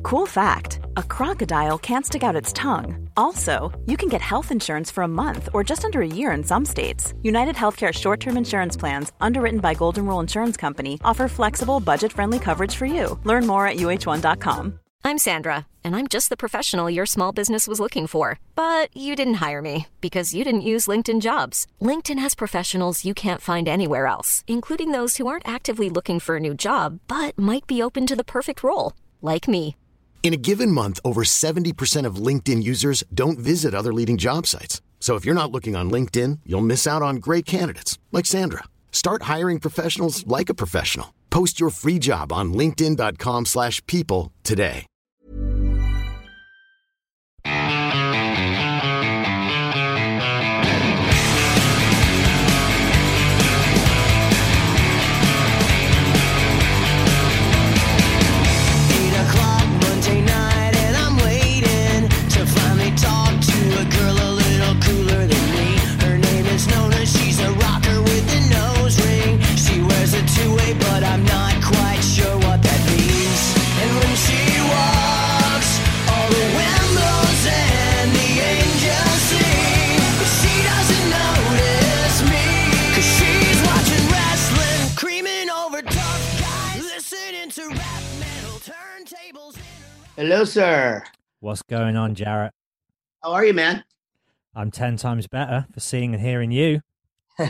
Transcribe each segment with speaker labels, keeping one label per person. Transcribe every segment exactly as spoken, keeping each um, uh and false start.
Speaker 1: Cool fact, a crocodile can't stick out its tongue. Also, you can get health insurance for a month or just under a year in some states. United Healthcare short-term insurance plans, underwritten by Golden Rule Insurance Company, offer flexible, budget-friendly coverage for you. Learn more at U H one dot com.
Speaker 2: I'm Sandra, and I'm just the professional your small business was looking for. But you didn't hire me because you didn't use LinkedIn Jobs. LinkedIn has professionals you can't find anywhere else, including those who aren't actively looking for a new job, but might be open to the perfect role, like me.
Speaker 3: In a given month, over seventy percent of LinkedIn users don't visit other leading job sites. So if you're not looking on LinkedIn, you'll miss out on great candidates like Sandra. Start hiring professionals like a professional. Post your free job on linkedin dot com slash people today.
Speaker 4: But I'm not quite sure what that means. And when she walks, all the wind blows and the angels sing. But she doesn't notice me, 'cause she's watching wrestling, creaming over tough guys, listening to rap metal turntables.
Speaker 5: Hello, sir.
Speaker 6: What's going on, Jarrett?
Speaker 5: How are you, man?
Speaker 6: I'm ten times better for seeing and hearing you.
Speaker 5: Been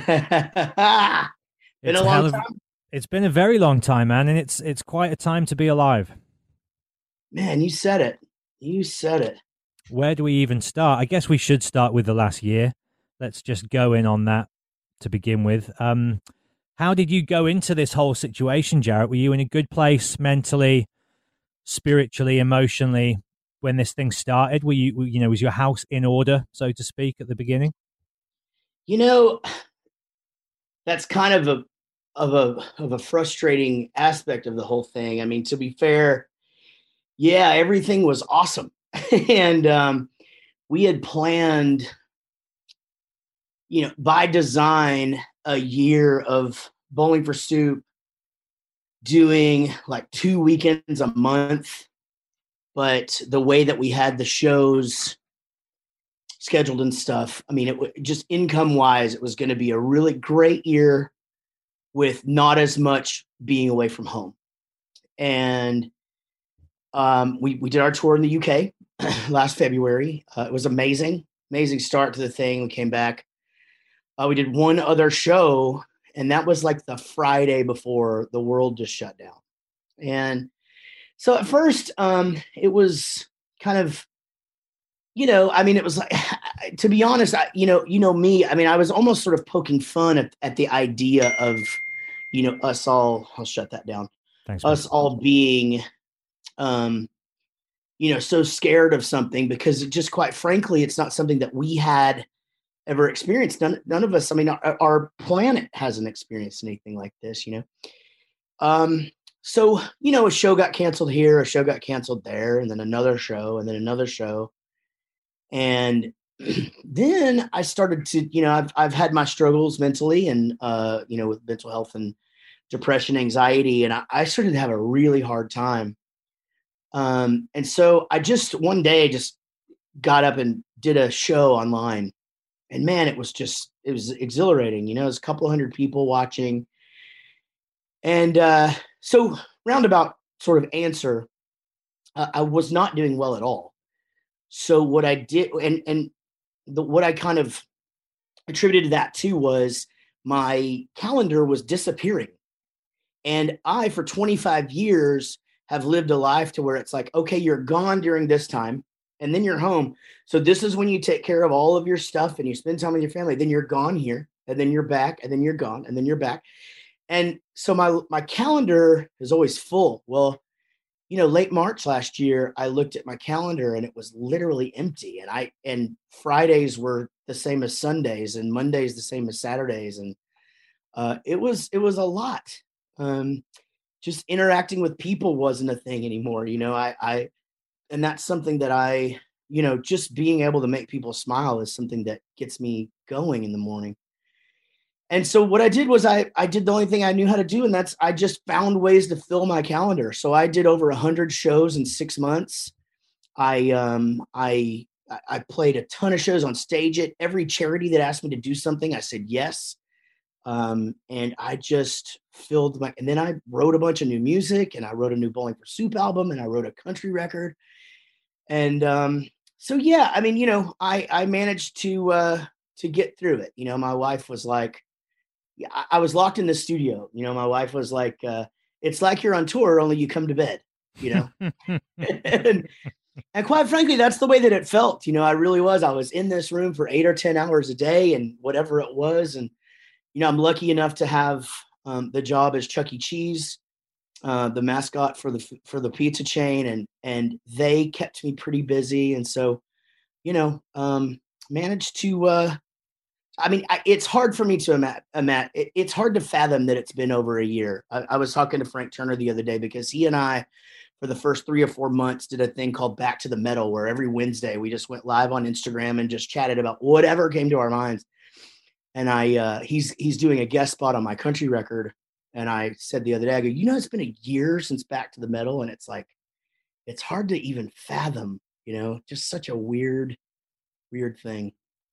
Speaker 6: It's
Speaker 5: a
Speaker 6: a
Speaker 5: long
Speaker 6: hell of-
Speaker 5: time?
Speaker 6: It's been a very long time, man, and it's it's quite a time to be alive.
Speaker 5: Man, you said it. You said it.
Speaker 6: Where do we even start? I guess we should start with the last year. Let's just go in on that to begin with. Um, how did you go into this whole situation, Jarrett? Were you in a good place mentally, spiritually, emotionally when this thing started? Were you, you know, was your house in order, so to speak, at the beginning?
Speaker 5: You know, that's kind of a of a of a frustrating aspect of the whole thing. I mean, to be fair, yeah, everything was awesome. and um, we had planned, you know, by design, a year of Bowling for Soup, doing like two weekends a month. But the way that we had the shows scheduled and stuff, I mean, it w- just income wise, it was going to be a really great year with not as much being away from home. And um, we, we did our tour in the U K last February. Uh, it was amazing, amazing start to the thing. We came back. Uh, we did one other show, and that was like the Friday before the world just shut down. And so at first, um, it was kind of, you know, I mean, it was like, to be honest, I, you know, you know me, I mean, I was almost sort of poking fun at, at the idea of, you know, us all, I'll shut that down.
Speaker 6: Thanks,
Speaker 5: us
Speaker 6: man.
Speaker 5: all being, um, you know, so scared of something, because it just, quite frankly, it's not something that we had ever experienced. None, none of us, I mean, our, our planet hasn't experienced anything like this, you know? Um, so, you know, a show got canceled here, a show got canceled there, and then another show, and then another show. And then I started to, you know, I've, I've had my struggles mentally and, uh, you know, with mental health and depression, anxiety, and I, I started to have a really hard time. Um, and so I just, one day just got up and did a show online, and man, it was just, it was exhilarating. You know, there's a couple hundred people watching. And, uh, so roundabout sort of answer, uh, I was not doing well at all. So what I did, and and the, what I kind of attributed that to was my calendar was disappearing. And I, for twenty-five years, have lived a life to where it's like, okay, you're gone during this time, and then you're home. So this is when you take care of all of your stuff and you spend time with your family. Then you're gone here, and then you're back, and then you're gone, and then you're back. And so my my calendar is always full. Well, you know, late March last year, I looked at my calendar and it was literally empty. And I, and Fridays were the same as Sundays, and Mondays the same as Saturdays. And uh, it was, it was a lot. Um, just interacting with people wasn't a thing anymore. You know, I, I, and that's something that I, you know, just being able to make people smile is something that gets me going in the morning. And so what I did was I, I did the only thing I knew how to do. And that's, I just found ways to fill my calendar. So I did over a hundred shows in six months. I, um, I, I played a ton of shows on stage at every charity that asked me to do something. I said, yes. Um, and I just filled my, and then I wrote a bunch of new music, and I wrote a new Bowling for Soup album, and I wrote a country record. And, um, so, yeah, I mean, you know, I, I managed to, uh, to get through it. You know, my wife was like, yeah, I, I was locked in the studio. You know, my wife was like, uh, it's like you're on tour, only you come to bed, you know? and, and quite frankly, that's the way that it felt. You know, I really was. I was in this room for eight or ten hours a day and whatever it was. And, you know, I'm lucky enough to have um, the job as Chuck E. Cheese, uh, the mascot for the, for the pizza chain. And, and they kept me pretty busy. And so, you know, um, managed to, uh, I mean, I, it's hard for me to imagine. Ima- it, it's hard to fathom that it's been over a year. I, I was talking to Frank Turner the other day because he and I, for the first three or four months, did a thing called Back to the Metal, where every Wednesday we just went live on Instagram and just chatted about whatever came to our minds. And I, uh, he's he's doing a guest spot on my country record. And I said the other day, I go, you know, it's been a year since Back to the Metal, and it's like, it's hard to even fathom. You know, just such a weird, weird thing.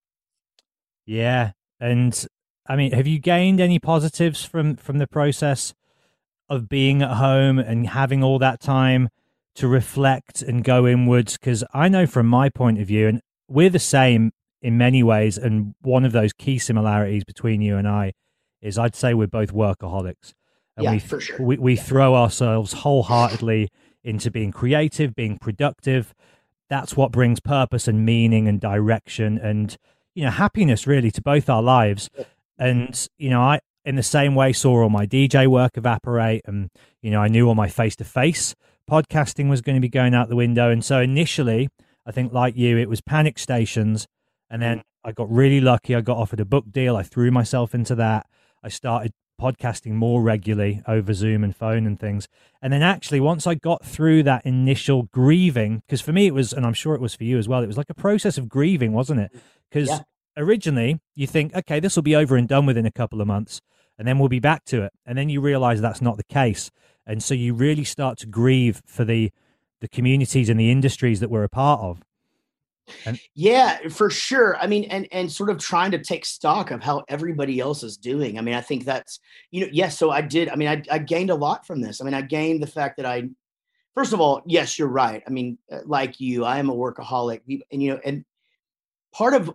Speaker 6: Yeah. And I mean, have you gained any positives from, from the process of being at home and having all that time to reflect and go inwards? Because I know from my point of view, and we're the same in many ways, and one of those key similarities between you and I is I'd say we're both workaholics. And
Speaker 5: yeah,
Speaker 6: we,
Speaker 5: for sure.
Speaker 6: We, we
Speaker 5: yeah.
Speaker 6: throw ourselves wholeheartedly into being creative, being productive. That's what brings purpose and meaning and direction and, you know, happiness really to both our lives. And, you know, I, in the same way, saw all my D J work evaporate, and, you know, I knew all my face-to-face podcasting was going to be going out the window. And so initially, I think like you, it was panic stations. And then I got really lucky. I got offered a book deal. I threw myself into that. I started podcasting more regularly over Zoom and phone and things. And then actually, once I got through that initial grieving, because for me it was, and I'm sure it was for you as well, it was like a process of grieving, wasn't it? Because yeah. originally you think, okay, this will be over and done within a couple of months, and then we'll be back to it. And then you realize that's not the case. And so you really start to grieve for the the communities and the industries that we're a part of. And
Speaker 5: yeah, for sure. I mean, and and sort of trying to take stock of how everybody else is doing. I mean, I think that's, you know, yes. So I did. I mean, I, I gained a lot from this. I mean, I gained the fact that I, first of all, yes, you're right. I mean, like you, I am a workaholic, and you know, and part of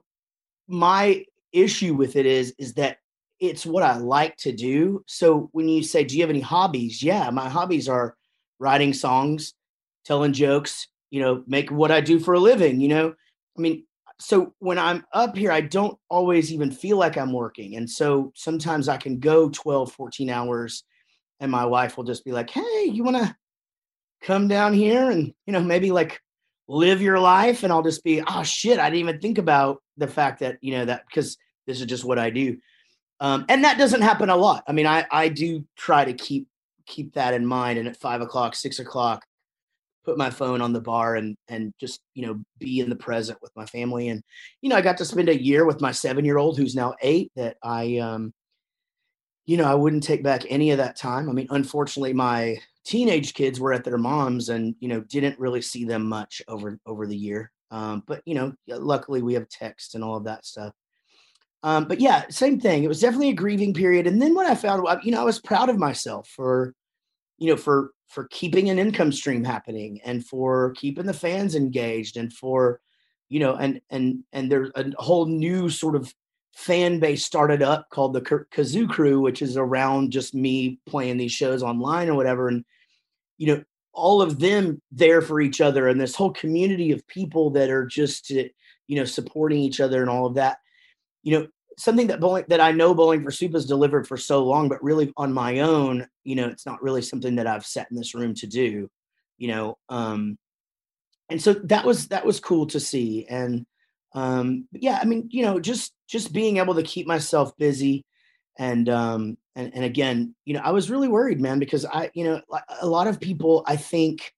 Speaker 5: my issue with it is is that it's what I like to do. So when you say, do you have any hobbies? Yeah, my hobbies are writing songs, telling jokes, you know, make what I do for a living, you know, I mean, so when I'm up here, I don't always even feel like I'm working. And so sometimes I can go twelve, fourteen hours and my wife will just be like, hey, you want to come down here and, you know, maybe like live your life? And I'll just be, oh shit, I didn't even think about the fact that, you know, that because this is just what I do. Um, and that doesn't happen a lot. I mean, I, I do try to keep, keep that in mind. And at five o'clock, six o'clock, put my phone on the bar and, and just, you know, be in the present with my family. And, you know, I got to spend a year with my seven-year-old who's now eight that I, um, you know, I wouldn't take back any of that time. I mean, unfortunately, my teenage kids were at their moms and, you know, didn't really see them much over, over the year. Um, but, you know, luckily we have text and all of that stuff. Um, but yeah, same thing. It was definitely a grieving period. And then when I found, you know, I was proud of myself for, you know, for, for keeping an income stream happening and for keeping the fans engaged and for, you know, and, and, and there's a whole new sort of fan base started up called the Kazoo Crew, which is around just me playing these shows online or whatever. And, you know, all of them there for each other and this whole community of people that are just, you know, supporting each other and all of that, you know, something that bowling, that I know Bowling for Soup has delivered for so long, but really on my own, you know, it's not really something that I've sat in this room to do, you know? Um, and so that was, that was cool to see. And um, yeah, I mean, you know, just, just being able to keep myself busy. And, um, and, and again, you know, I was really worried, man, because I, you know, a lot of people, I think,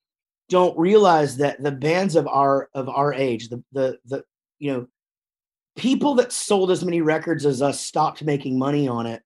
Speaker 5: don't realize that the bands of our, of our age, the, the, the, you know, people that sold as many records as us stopped making money on it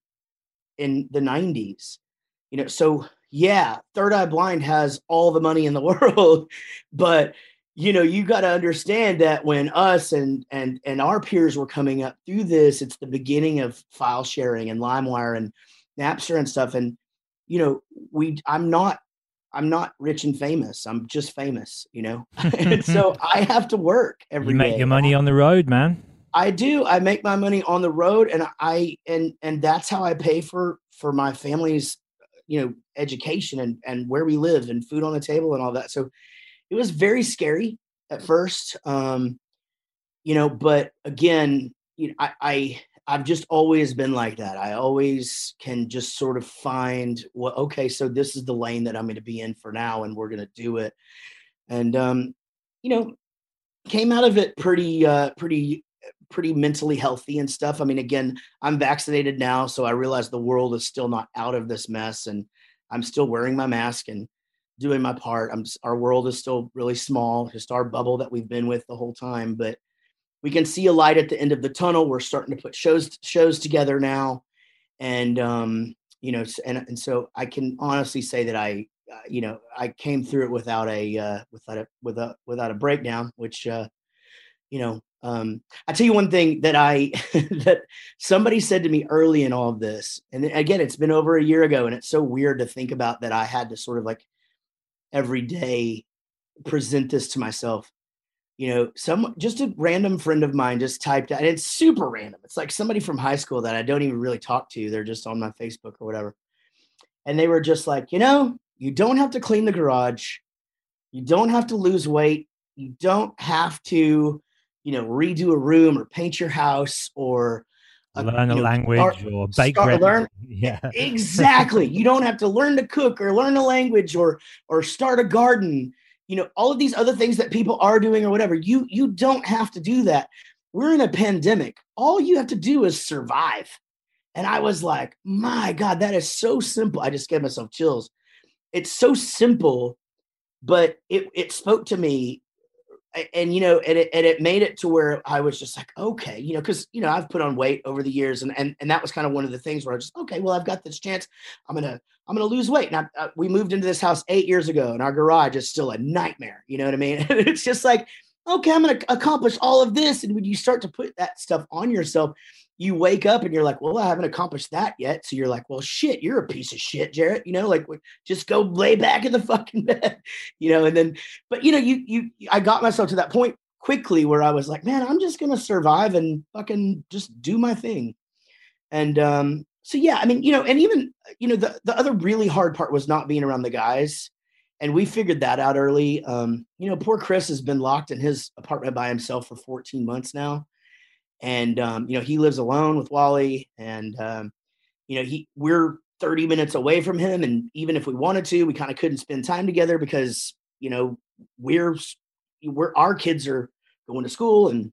Speaker 5: in the nineties. You know, so yeah, Third Eye Blind has all the money in the world, but you know, you got to understand that when us and and and our peers were coming up through this, it's the beginning of file sharing and LimeWire and Napster and stuff. And you know, we I'm not I'm not rich and famous. I'm just famous, you know. And so I have to work every day.
Speaker 6: You make
Speaker 5: day.
Speaker 6: your money on the road, man.
Speaker 5: I do. I make my money on the road, and I and and that's how I pay for for my family's, you know, education and and where we live and food on the table and all that. So it was very scary at first, um, you know. But again, you know, I, I I've just always been like that. I always can just sort of find what. Well, okay, so this is the lane that I'm going to be in for now, and we're going to do it. And um, you know, came out of it pretty uh, pretty. pretty mentally healthy and stuff. I mean, again, I'm vaccinated now, so I realize the world is still not out of this mess, and I'm still wearing my mask and doing my part. I'm our world is still really small, just our bubble that we've been with the whole time, but we can see a light at the end of the tunnel. We're starting to put shows shows together now, and um, you know, and and so I can honestly say that I, uh, you know, I came through it without a uh, without a without without a breakdown, which uh, you know. Um, I tell you one thing that I, that somebody said to me early in all of this, and again, it's been over a year ago, and it's so weird to think about that I had to sort of like every day present this to myself. You know, some, just a random friend of mine just typed out, and it's super random. It's like somebody from high school that I don't even really talk to. They're just on my Facebook or whatever. And they were just like, you know, you don't have to clean the garage. You don't have to lose weight. You don't have to, you know, redo a room or paint your house or uh,
Speaker 6: learn a
Speaker 5: know,
Speaker 6: language
Speaker 5: start,
Speaker 6: or bake
Speaker 5: start,
Speaker 6: bread.
Speaker 5: Learn,
Speaker 6: yeah,
Speaker 5: exactly. You don't have to learn to cook or learn a language or or start a garden. You know, all of these other things that people are doing or whatever. You you don't have to do that. We're in a pandemic. All you have to do is survive. And I was like, my God, that is so simple. I just gave myself chills. It's so simple, but it it spoke to me. And, you know, and it, and it made it to where I was just like, okay, you know, because, you know, I've put on weight over the years. And, and, and that was kind of one of the things where I was just, okay, well, I've got this chance. I'm going to, I'm going to lose weight. And I, I, we moved into this house eight years ago and our garage is still a nightmare. You know what I mean? And it's just like, okay, I'm going to accomplish all of this. And when you start to put that stuff on yourself, you wake up and you're like, well, I haven't accomplished that yet. So you're like, well, shit, you're a piece of shit, Jarrett, you know, like just go lay back in the fucking bed, you know? And then, but you know, you, you, I got myself to that point quickly where I was like, man, I'm just going to survive and fucking just do my thing. And, um, so yeah, I mean, you know, and even, you know, the, the other really hard part was not being around the guys. And we figured that out early. Um, you know, poor Chris has been locked in his apartment by himself for fourteen months now. And, um, you know, he lives alone with Wally and, um, you know, he, we're thirty minutes away from him. And even if we wanted to, we kind of couldn't spend time together because, you know, we're, we're, our kids are going to school. And,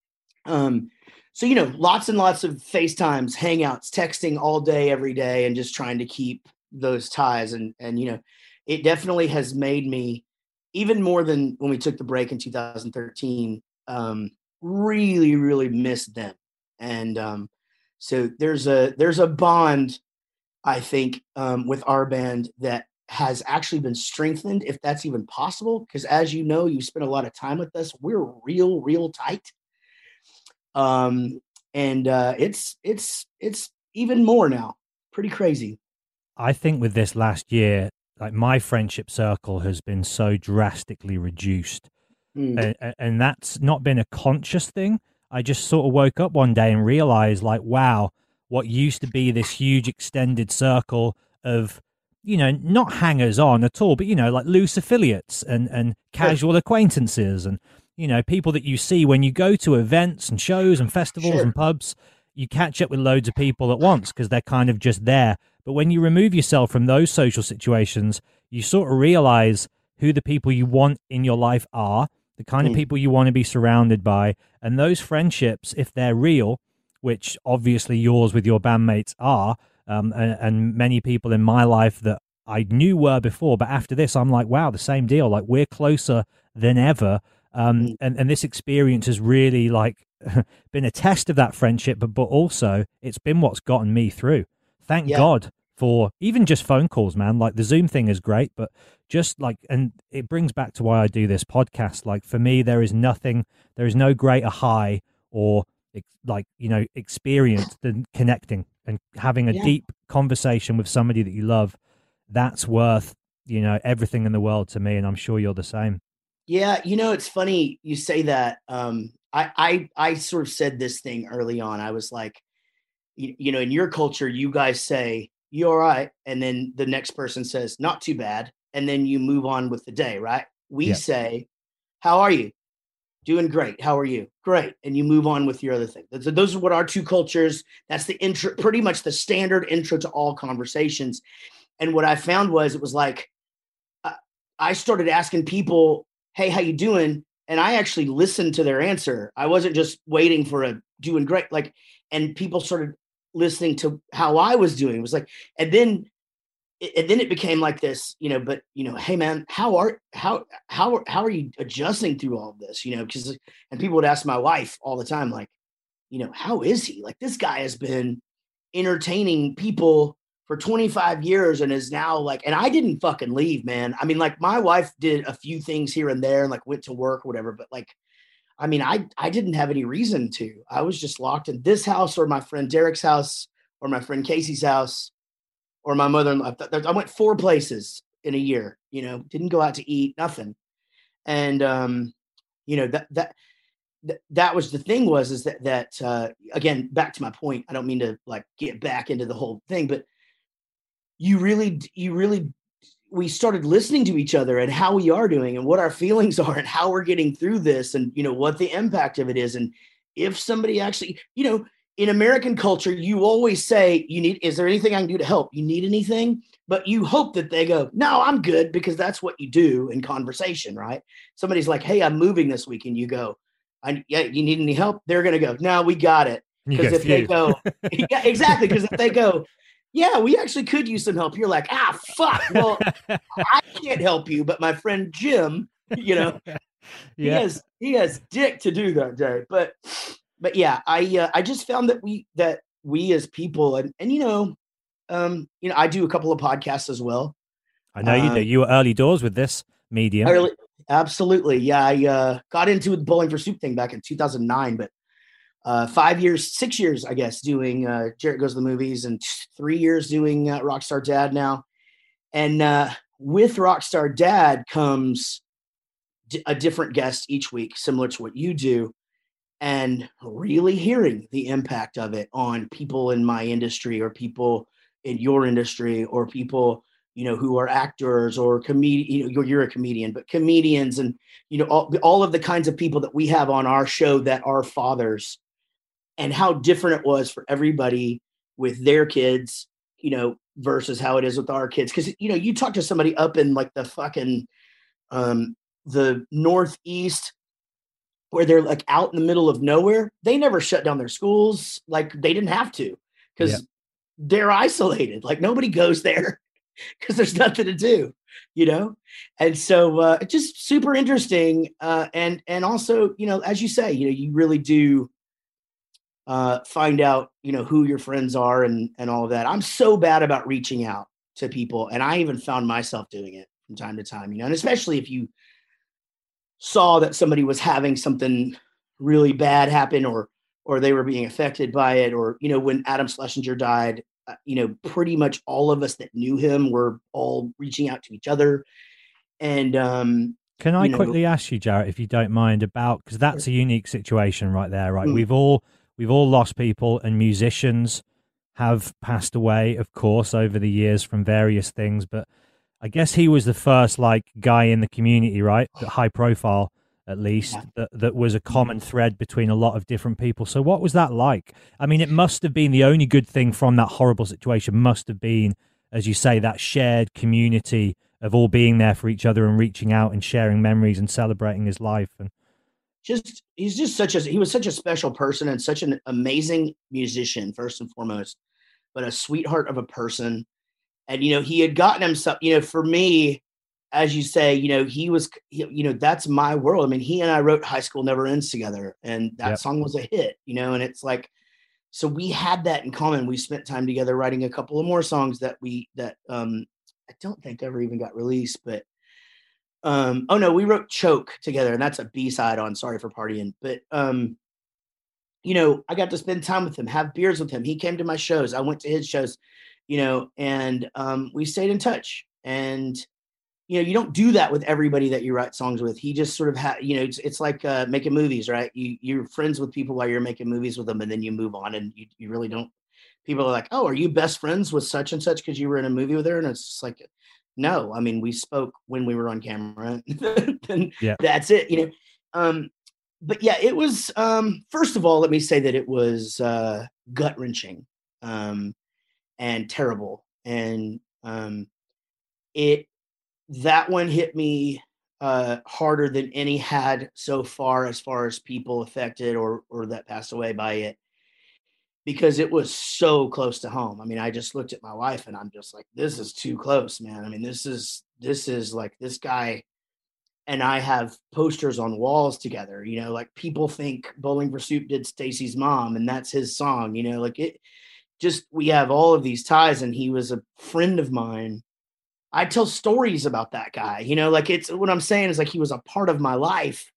Speaker 5: um, so, you know, lots and lots of FaceTimes, Hangouts, texting all day, every day, and just trying to keep those ties. And, and, you know, it definitely has made me even more than when we took the break in two thousand thirteen, um, really, really miss them. And um, so there's a there's a bond, I think, um, with our band that has actually been strengthened, if that's even possible. Because as you know, you spent a lot of time with us. We're real, real tight. Um, and uh, it's it's it's even more now. Pretty crazy.
Speaker 6: I think with this last year, like my friendship circle has been so drastically reduced. Mm. And, and that's not been a conscious thing. I just sort of woke up one day and realized, like, wow, what used to be this huge extended circle of, you know, not hangers on at all, but, you know, like loose affiliates and, and casual sure. acquaintances and, you know, people that you see when you go to events and shows and festivals sure. and pubs. You catch up with loads of people at once because they're kind of just there. But when you remove yourself from those social situations, you sort of realize who the people you want in your life are, the kind mm. of people you want to be surrounded by. And those friendships, if they're real, which obviously yours with your bandmates are, um, and, and many people in my life that I knew were before, but after this, I'm like, wow, the same deal. Like, we're closer than ever. Um, mm. and, and this experience has really, like, been a test of that friendship, but but also it's been what's gotten me through. Thank
Speaker 5: Yeah.
Speaker 6: God for even just phone calls, man. Like the Zoom thing is great, but just like, and it brings back to why I do this podcast. Like for me, there is nothing, there is no greater high or ex- like, you know, experience than connecting and having a
Speaker 5: Yeah.
Speaker 6: deep conversation with somebody that you love. That's worth, you know, everything in the world to me. And I'm sure you're the same.
Speaker 5: Yeah, you know, it's funny you say that. Um, I, I I sort of said this thing early on. I was like, you, you know, in your culture, you guys say, "You all right?" And then the next person says, "Not too bad." And then you move on with the day, right? We
Speaker 6: Yeah.
Speaker 5: say, "How are you?" "Doing great. How are you?" "Great." And you move on with your other thing. Those, those are what our two cultures, that's the intro, pretty much the standard intro to all conversations. And what I found was it was like, uh, I started asking people, "Hey, how you doing?" And I actually listened to their answer. I wasn't just waiting for a doing great. Like, and people started listening to how I was doing. It was like, and then, and then it became like this, you know, but, you know, "Hey man, how are, how, how, how are you adjusting through all of this?" You know, because, and people would ask my wife all the time, like, you know, "How is he? Like, this guy has been entertaining people for twenty-five years and is now like," and I didn't fucking leave, man. I mean, like my wife did a few things here and there and like went to work or whatever, but like, I mean, I, I didn't have any reason to. I was just locked in this house or my friend Derek's house or my friend Casey's house or my mother-in-law. I went four places in a year, you know, didn't go out to eat, nothing. And, um, you know, that, that, th- that was the thing was, is that, that, uh, again, back to my point, I don't mean to like get back into the whole thing, but you really, you really, we started listening to each other and how we are doing and what our feelings are and how we're getting through this and, you know, what the impact of it is. And if somebody actually, you know, in American culture, you always say, "You need, is there anything I can do to help? You need anything?" But you hope that they go, "No, I'm good," because that's what you do in conversation, right? Somebody's like, "Hey, I'm moving this week." And you go, I, "Yeah, you need any help?" They're going to go, "No, we got it."
Speaker 6: You
Speaker 5: Because
Speaker 6: go,
Speaker 5: if they
Speaker 6: "Phew."
Speaker 5: go, yeah, exactly. Because if they go, "Yeah, we actually could use some help," you're like, "Ah, fuck. Well, I can't help you, but my friend Jim, you know, he
Speaker 6: Yeah.
Speaker 5: has he has dick to do that day." But but yeah, I uh, I just found that we that we as people and and you know, um, you know, I do a couple of podcasts as well.
Speaker 6: I know you do.
Speaker 5: Um,
Speaker 6: You were early doors with this medium.
Speaker 5: early, absolutely, yeah. I uh, got into the Bowling for Soup thing back in two thousand nine, but uh, five years, six years, I guess, doing uh, Jarrett Goes to the Movies, and three years doing uh, Rockstar Dad now. And uh, with Rockstar Dad comes d- a different guest each week, similar to what you do, and really hearing the impact of it on people in my industry or people in your industry or people, you know, who are actors or comedian, you know, you're, you're a comedian, but comedians and, you know, all, all of the kinds of people that we have on our show that are fathers and how different it was for everybody with their kids, you know, versus how it is with our kids. Cause you know, you talk to somebody up in like the fucking, um, the Northeast, where they're like out in the middle of nowhere, they never shut down their schools. Like they didn't have to because
Speaker 6: Yeah.
Speaker 5: they're isolated. Like nobody goes there because there's nothing to do, you know? And so uh, it's just super interesting. Uh, and, and also, you know, as you say, you know, you really do uh, find out, you know, who your friends are and, and all of that. I'm so bad about reaching out to people. And I even found myself doing it from time to time, you know, and especially if you saw that somebody was having something really bad happen or or they were being affected by it, or you know, when Adam Schlesinger died, uh, you know, pretty much all of us that knew him were all reaching out to each other. And um
Speaker 6: Can I
Speaker 5: you know,
Speaker 6: quickly ask you, Jarrett, if you don't mind, about, because that's a unique situation right there, right?
Speaker 5: Mm.
Speaker 6: We've all we've all lost people, and musicians have passed away, of course, over the years from various things. But I guess he was the first like guy in the community, right? High profile, at least,
Speaker 5: Yeah.
Speaker 6: that, that was a common thread between a lot of different people. So what was that like? I mean, it must have been the only good thing from that horrible situation must have been, as you say, that shared community of all being there for each other and reaching out and sharing memories and celebrating his life. And
Speaker 5: just he's just such a he was such a special person and such an amazing musician, first and foremost, but a sweetheart of a person. And you know, he had gotten himself, you know, for me, as you say, you know, he was, you know, that's my world. I mean, he and I wrote High School Never Ends together, and that yep. song was a hit, you know, and it's like, so we had that in common. We spent time together writing a couple of more songs that we, that um, I don't think ever even got released, but um, oh no, we wrote Choke together, and that's a B-side on Sorry for Partying. But, um, you know, I got to spend time with him, have beers with him. He came to my shows. I went to his shows, you know, and um, we stayed in touch. And, you know, you don't do that with everybody that you write songs with. He just sort of had, you know, it's, it's like uh, making movies, right? You, you're friends with people while you're making movies with them, and then you move on, and you, you really don't, people are like, oh, are you best friends with such and such because you were in a movie with her? And it's just like, no, I mean, we spoke when we were on camera, and yeah. that's it, you know? Um, but yeah, it was, um, first of all, let me say that it was uh, gut wrenching um, and terrible. And um, it, that one hit me uh, harder than any had so far, as far as people affected or or that passed away by it, because it was so close to home. I mean, I just looked at my wife and I'm just like, this is too close, man. I mean, this is this is like, this guy and I have posters on walls together, you know, like people think Bowling for Soup did Stacy's mom and that's his song, you know, like it just, we have all of these ties, and he was a friend of mine. I tell stories about that guy, you know, like it's, what I'm saying is like, he was a part of my life.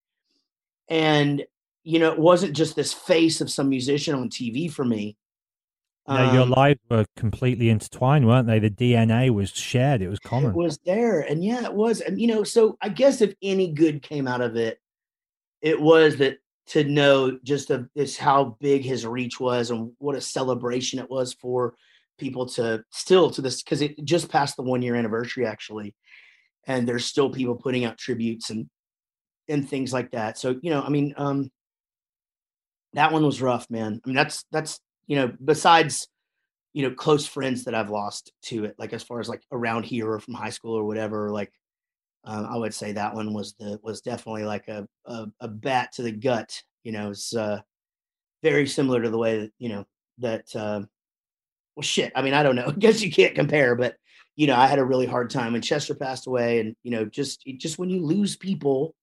Speaker 5: And, you know, it wasn't just this face of some musician on T V for me.
Speaker 6: No, um, your lives were completely intertwined, weren't they? The D N A was shared. It was common.
Speaker 5: It was there. And yeah, it was. And, you know, so I guess if any good came out of it, it was that to know just of this, how big his reach was and what a celebration it was for people to still to this, because it just passed the one year anniversary actually, and there's still people putting out tributes and and things like that. So, you know, I mean, um that one was rough, man. I mean, that's that's you know, besides, you know, close friends that I've lost to it, like as far as like around here or from high school or whatever, like um, I would say that one was the was definitely like a a, a bat to the gut. You know, it's uh very similar to the way that, you know, that uh well, shit. I mean, I don't know. I guess you can't compare, but, you know, I had a really hard time when Chester passed away. And, you know, just, just when you lose people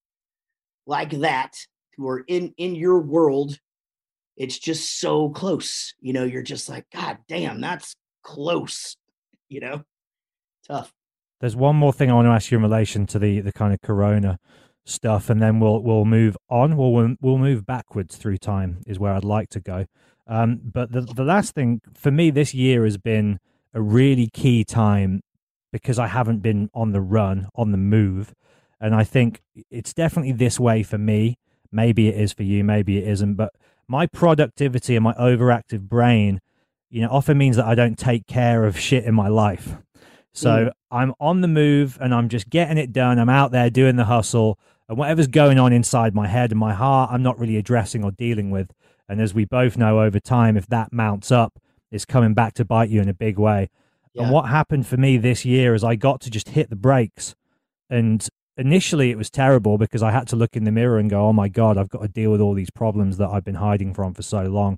Speaker 5: like that who are in, in your world, it's just so close. You know, you're just like, God damn, that's close, you know, tough.
Speaker 6: There's one more thing I want to ask you in relation to the, the kind of Corona stuff, and then we'll, we'll move on. We'll, we'll move backwards through time is where I'd like to go. Um, but the the last thing for me this year has been a really key time because I haven't been on the run, on the move. And I think it's definitely this way for me. Maybe it is for you, maybe it isn't. But my productivity and my overactive brain, you know, often means that I don't take care of shit in my life. So mm. I'm on the move and I'm just getting it done. I'm out there doing the hustle, and whatever's going on inside my head and my heart, I'm not really addressing or dealing with. And as we both know, over time, if that mounts up, it's coming back to bite you in a big way. Yeah. And what happened for me this year is I got to just hit the brakes. And initially it was terrible because I had to look in the mirror and go, oh my God, I've got to deal with all these problems that I've been hiding from for so long.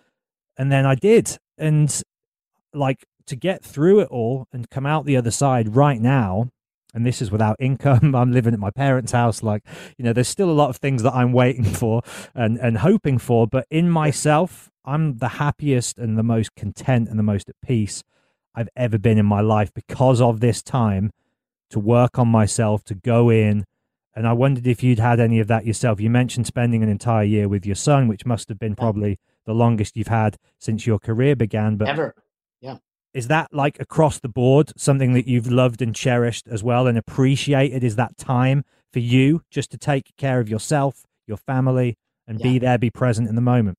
Speaker 6: And then I did. And like, to get through it all and come out the other side right now, and this is without income, I'm living at my parents' house, like, you know, there's still a lot of things that I'm waiting for and, and hoping for, but in myself, I'm the happiest and the most content and the most at peace I've ever been in my life because of this time to work on myself, to go in. And I wondered if you'd had any of that yourself. You mentioned spending an entire year with your son, which must have been probably the longest you've had since your career began. But
Speaker 5: ever. Yeah.
Speaker 6: Is that like across the board something that you've loved and cherished as well and appreciated? Is that time for you just to take care of yourself, your family, and yeah. be there, be present in the moment?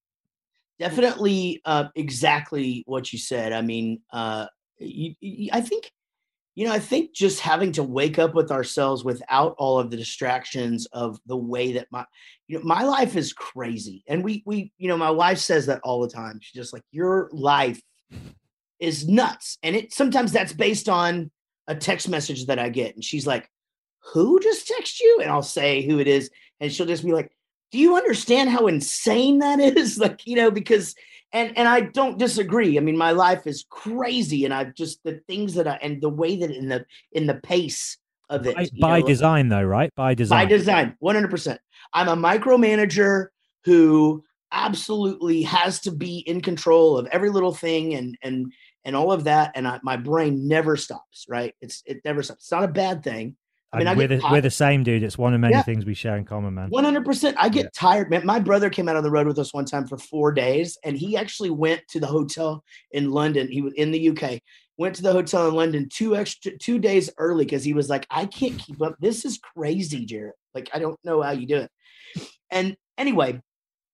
Speaker 5: Definitely uh, exactly what you said. I mean, uh, you, you, I think, you know, I think just having to wake up with ourselves without all of the distractions of the way that my, you know, my life is crazy. And we, we, you know, my wife says that all the time. She's just like, your life is nuts. And it sometimes that's based on a text message that I get. And she's like, who just texted you? And I'll say who it is. And she'll just be like, do you understand how insane that is? Like, you know, because, and, and I don't disagree. I mean, my life is crazy. And I've just, the things that I, and the way that in the, in the pace of it.
Speaker 6: By,
Speaker 5: you
Speaker 6: by
Speaker 5: know?
Speaker 6: design, though, right? By design.
Speaker 5: By design, one hundred percent. I'm a micromanager who absolutely has to be in control of every little thing and and and all of that. And I, my brain never stops, right? It's it never stops. It's not a bad thing. I mean, I
Speaker 6: we're,
Speaker 5: get
Speaker 6: the,
Speaker 5: tired.
Speaker 6: we're the same, dude. It's one of many
Speaker 5: Yeah.
Speaker 6: things we share in common, man.
Speaker 5: one hundred percent. I get
Speaker 6: Yeah.
Speaker 5: tired, man. My brother came out on the road with us one time for four days, and he actually went to the hotel in London. He was in the U K, went to the hotel in London two extra two days early because he was like, I can't keep up. This is crazy, Jared. Like, I don't know how you do it. And anyway,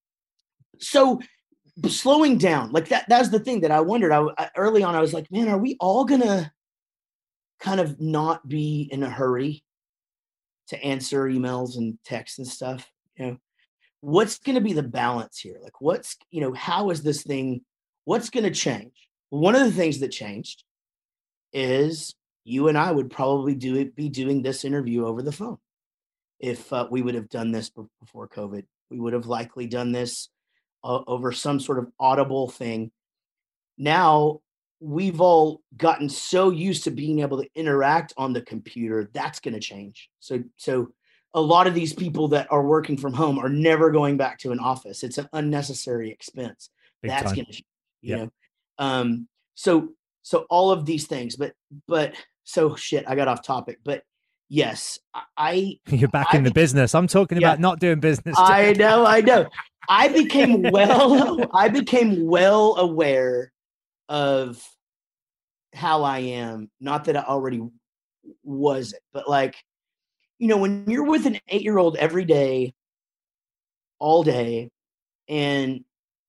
Speaker 5: so slowing down, like that, that's the thing that I wondered. I, I early on, I was like, man, are we all gonna kind of not be in a hurry to answer emails and texts and stuff? You know, what's going to be the balance here? Like, what's, you know, how is this thing, what's going to change? Well, one of the things that changed is you and I would probably do it, be doing this interview over the phone. If uh, we would have done this before COVID, we would have likely done this uh, over some sort of audible thing. Now, we've all gotten so used to being able to interact on the computer. That's going to change. So, so a lot of these people that are working from home are never going back to an office. It's an unnecessary expense.
Speaker 6: Big
Speaker 5: That's
Speaker 6: time.
Speaker 5: going to change, you
Speaker 6: Yep.
Speaker 5: know? Um, so, so all of these things, but, but so shit, I got off topic, but yes, I,
Speaker 6: You're back
Speaker 5: I
Speaker 6: in the
Speaker 5: be-
Speaker 6: business. I'm talking
Speaker 5: Yeah.
Speaker 6: about not doing business.
Speaker 5: I know, I know. I became well, I became well aware of how I am. Not that I already was it, but like, you know, when you're with an eight-year-old every day, all day, and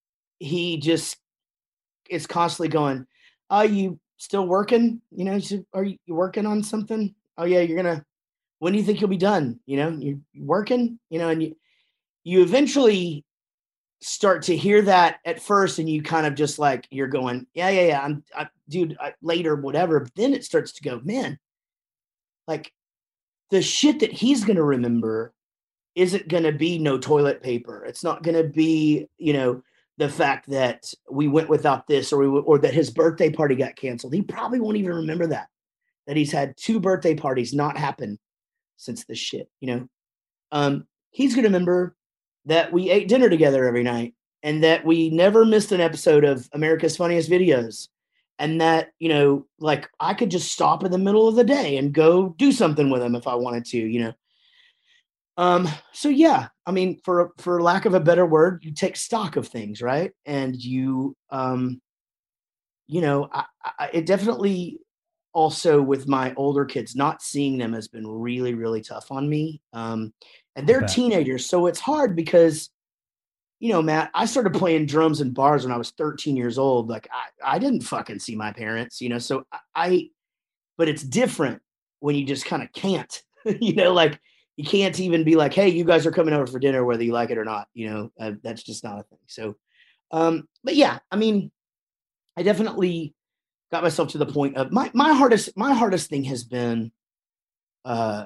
Speaker 5: he just is constantly going, "Oh, you still working? You know, are you you working on something? Oh yeah, you're gonna. When do you think you'll be done? You know, you're working. You know, and you you eventually start to hear that at first, and you kind of just like you're going, yeah, yeah, yeah, I'm, I, dude, I, later, whatever. But then it starts to go, man, like the shit that he's gonna remember isn't gonna be no toilet paper. It's not gonna be, you know, the fact that we went without this, or we, or that his birthday party got canceled. He probably won't even remember that. That he's had two birthday parties not happen since this shit, you know. Um, he's gonna remember that we ate dinner together every night, and that we never missed an episode of America's Funniest Videos, and that, you know, like I could just stop in the middle of the day and go do something with him if I wanted to, you know. Um, so yeah, I mean, for for lack of a better word, you take stock of things, right? And you, um, you know, I, I, it definitely also with my older kids, not seeing them has been really, really tough on me. Um, and they're
Speaker 6: bet.
Speaker 5: teenagers, so it's hard because, you know, Matt, I started playing drums in bars when I was thirteen years old. Like I, I didn't fucking see my parents, you know, so I, I but it's different when you just kind of can't, you know, like you can't even be like, hey, you guys are coming over for dinner, whether you like it or not, you know, uh, that's just not a thing. So, um, but yeah, I mean, I definitely got myself to the point of my, my hardest, my hardest thing has been, uh,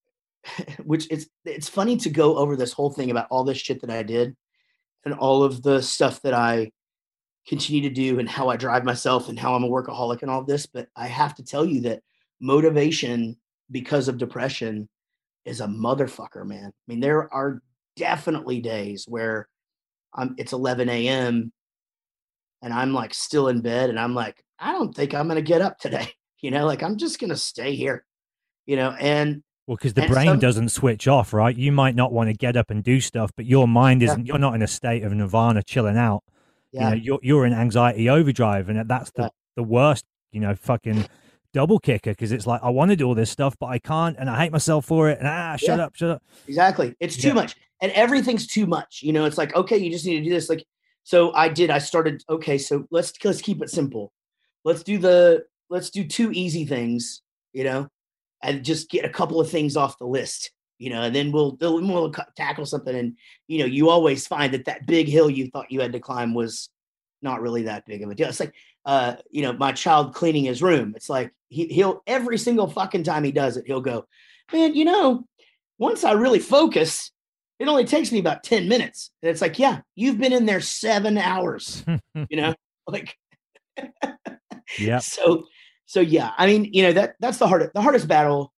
Speaker 5: which it's, it's funny to go over this whole thing about all this shit that I did and all of the stuff that I continue to do and how I drive myself and how I'm a workaholic and all this. But I have to tell you that motivation because of depression is a motherfucker, man. I mean, there are definitely days where I'm, it's eleven a.m. and I'm like still in bed and I'm like, I don't think I'm going to get up today. You know, like I'm just going to stay here, you know, and
Speaker 6: Well, because the
Speaker 5: and
Speaker 6: brain
Speaker 5: some-
Speaker 6: doesn't switch off, right? You might not want to get up and do stuff, but your mind
Speaker 5: Yeah.
Speaker 6: isn't. You're not in a state of nirvana, chilling out.
Speaker 5: yeah,
Speaker 6: You know, you're you're in anxiety overdrive, and that's the
Speaker 5: Yeah.
Speaker 6: the worst. You know, fucking double kicker, because it's like I want to do all this stuff, but I can't, and I hate myself for it. And ah, shut
Speaker 5: Yeah.
Speaker 6: up, shut up.
Speaker 5: exactly. It's too
Speaker 6: Yeah.
Speaker 5: much and everything's too much. You know, it's like, okay, you just need to do this. Like, so I did, I started, okay, so let's, let's keep it simple. Let's do the, let's do two easy things, you know, and just get a couple of things off the list, you know, and then we'll, then we'll ca- tackle something. And, you know, you always find that that big hill you thought you had to climb was not really that big of a deal. It's like, uh, you know, my child cleaning his room. It's like, he, he'll, every single fucking time he does it, he'll go, man, you know, once I really focus, it only takes me about ten minutes. And it's like, yeah, you've been in there seven hours, you know, like,
Speaker 6: Yeah.
Speaker 5: so, so yeah, I mean, you know, that that's the hardest, the hardest battle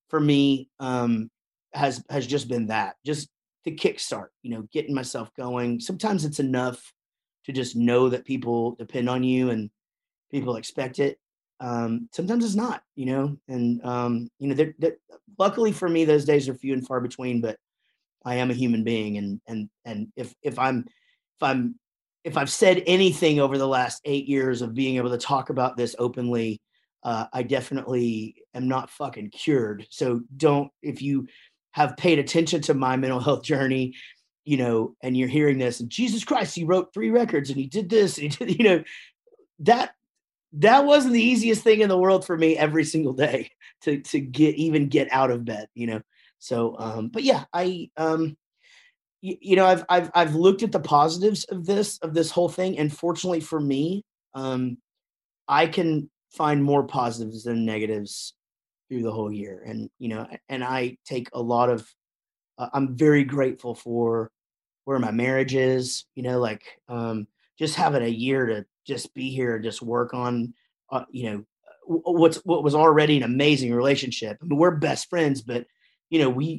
Speaker 5: for me um, has has just been that, just the kickstart, you know, getting myself going. Sometimes it's enough to just know that people depend on you and people expect it. Um, sometimes it's not, you know, and um, you know, they're, they're, luckily for me, those days are few and far between. But I am a human being, and and and if if I'm if I'm if I've said anything over the last eight years of being able to talk about this openly, uh, I definitely am not fucking cured. So don't, if you have paid attention to my mental health journey, you know, and you're hearing this, and Jesus Christ, he wrote three records and he did this, and he did, you know, that that wasn't the easiest thing in the world for me every single day to to get even get out of bed, you know. So, um, but yeah, I, um, you, you know, I've, I've, I've looked at the positives of this, of this whole thing. And fortunately for me, um, I can find more positives than negatives through the whole year. And, you know, and I take a lot of, uh, I'm very grateful for where my marriage is, you know, like, um, just having a year to just be here and just work on, uh, you know, what's, what was already an amazing relationship. I mean, we're best friends, but you know, we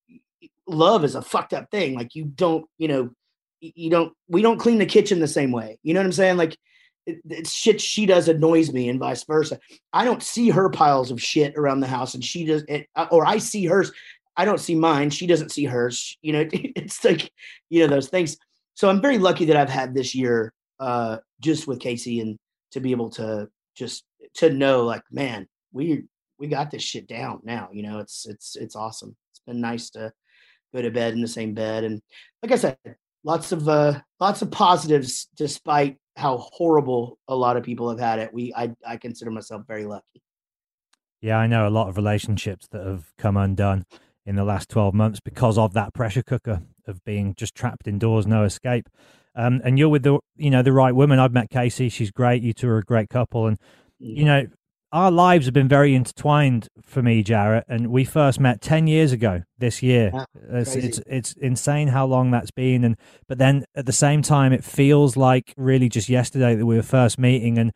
Speaker 5: love is a fucked up thing. Like you don't, you know, you don't, we don't clean the kitchen the same way. You know what I'm saying? Like it, it's shit she does annoys me and vice versa. I don't see her piles of shit around the house and she does it, or I see hers. I don't see mine. She doesn't see hers. You know, it's like, you know, those things. So I'm very lucky that I've had this year uh, just with Casey and to be able to just to know like, man, we we got this shit down now. You know, it's, it's, it's awesome. It's been nice to go to bed in the same bed. And like I said, lots of, uh, lots of positives, despite how horrible a lot of people have had it. We, I, I consider myself very lucky.
Speaker 6: Yeah. I know a lot of relationships that have come undone in the last twelve months because of that pressure cooker of being just trapped indoors, no escape. Um, and you're with the, you know, the right woman. I've met Casey. She's great. You two are a great couple. And, you know, our lives have been very intertwined for me, Jarrett, and we first met ten years ago this year.
Speaker 5: Yeah,
Speaker 6: it's, it's it's insane how long that's been, and but then at the same time, it feels like really just yesterday that we were first meeting. And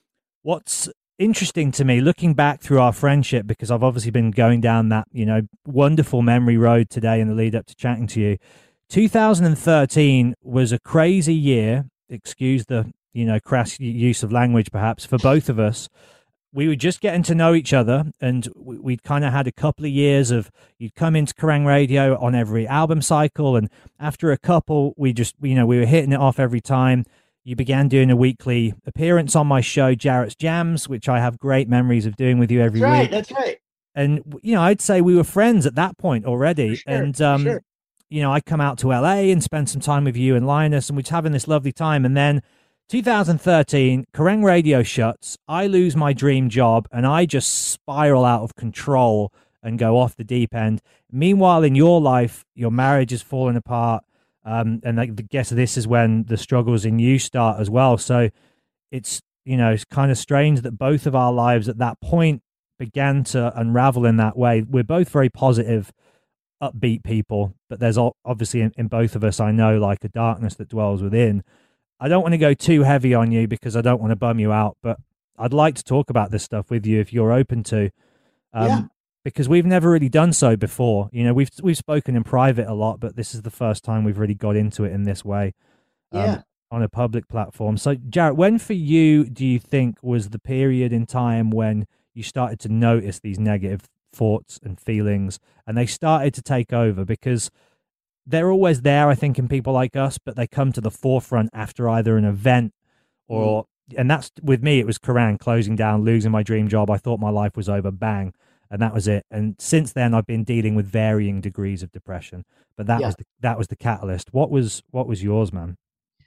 Speaker 6: what's interesting to me, looking back through our friendship, because I've obviously been going down that, you know, wonderful memory road today in the lead up to chatting to you. two thousand thirteen was a crazy year. Excuse the, you know, crass use of language, perhaps, for both of us. We were just getting to know each other, and we'd kind of had a couple of years of, you'd come into Kerrang Radio on every album cycle, and after a couple, we just, you know, we were hitting it off every time. You began doing a weekly appearance on my show, Jarrett's Jams, which I have great memories of doing with you every
Speaker 5: that's right,
Speaker 6: week.
Speaker 5: That's right.
Speaker 6: And, you know, I'd say we were friends at that point already.
Speaker 5: Sure,
Speaker 6: and, um,
Speaker 5: sure.
Speaker 6: you know, I'd come out to L A and spend some time with you and Linus, and we'd having this lovely time. And then two thousand thirteen, Kerrang Radio shuts. I lose my dream job, and I just spiral out of control and go off the deep end. Meanwhile, in your life, your marriage is falling apart, um, and I guess this is when the struggles in you start as well. So it's, you know, it's kind of strange that both of our lives at that point began to unravel in that way. We're both very positive, upbeat people, but there's obviously in, in both of us, I know, like a darkness that dwells within. I don't want to go too heavy on you because I don't want to bum you out, but I'd like to talk about this stuff with you if you're open to, um,
Speaker 5: yeah.
Speaker 6: because we've never really done so before. You know, we've we've spoken in private a lot, but this is the first time we've really got into it in this way, um,
Speaker 5: Yeah.
Speaker 6: on a public platform. So, Jarrett, when for you do you think was the period in time when you started to notice these negative thoughts and feelings, and they started to take over? Because they're always there, I think, in people like us, but they come to the forefront after either an event or, mm. and that's, with me, it was Kerrang closing down, losing my dream job. I thought my life was over, bang, and that was it. And since then, I've been dealing with varying degrees of depression, but that
Speaker 5: Yeah.
Speaker 6: was the, that was the catalyst. What was what was yours, man?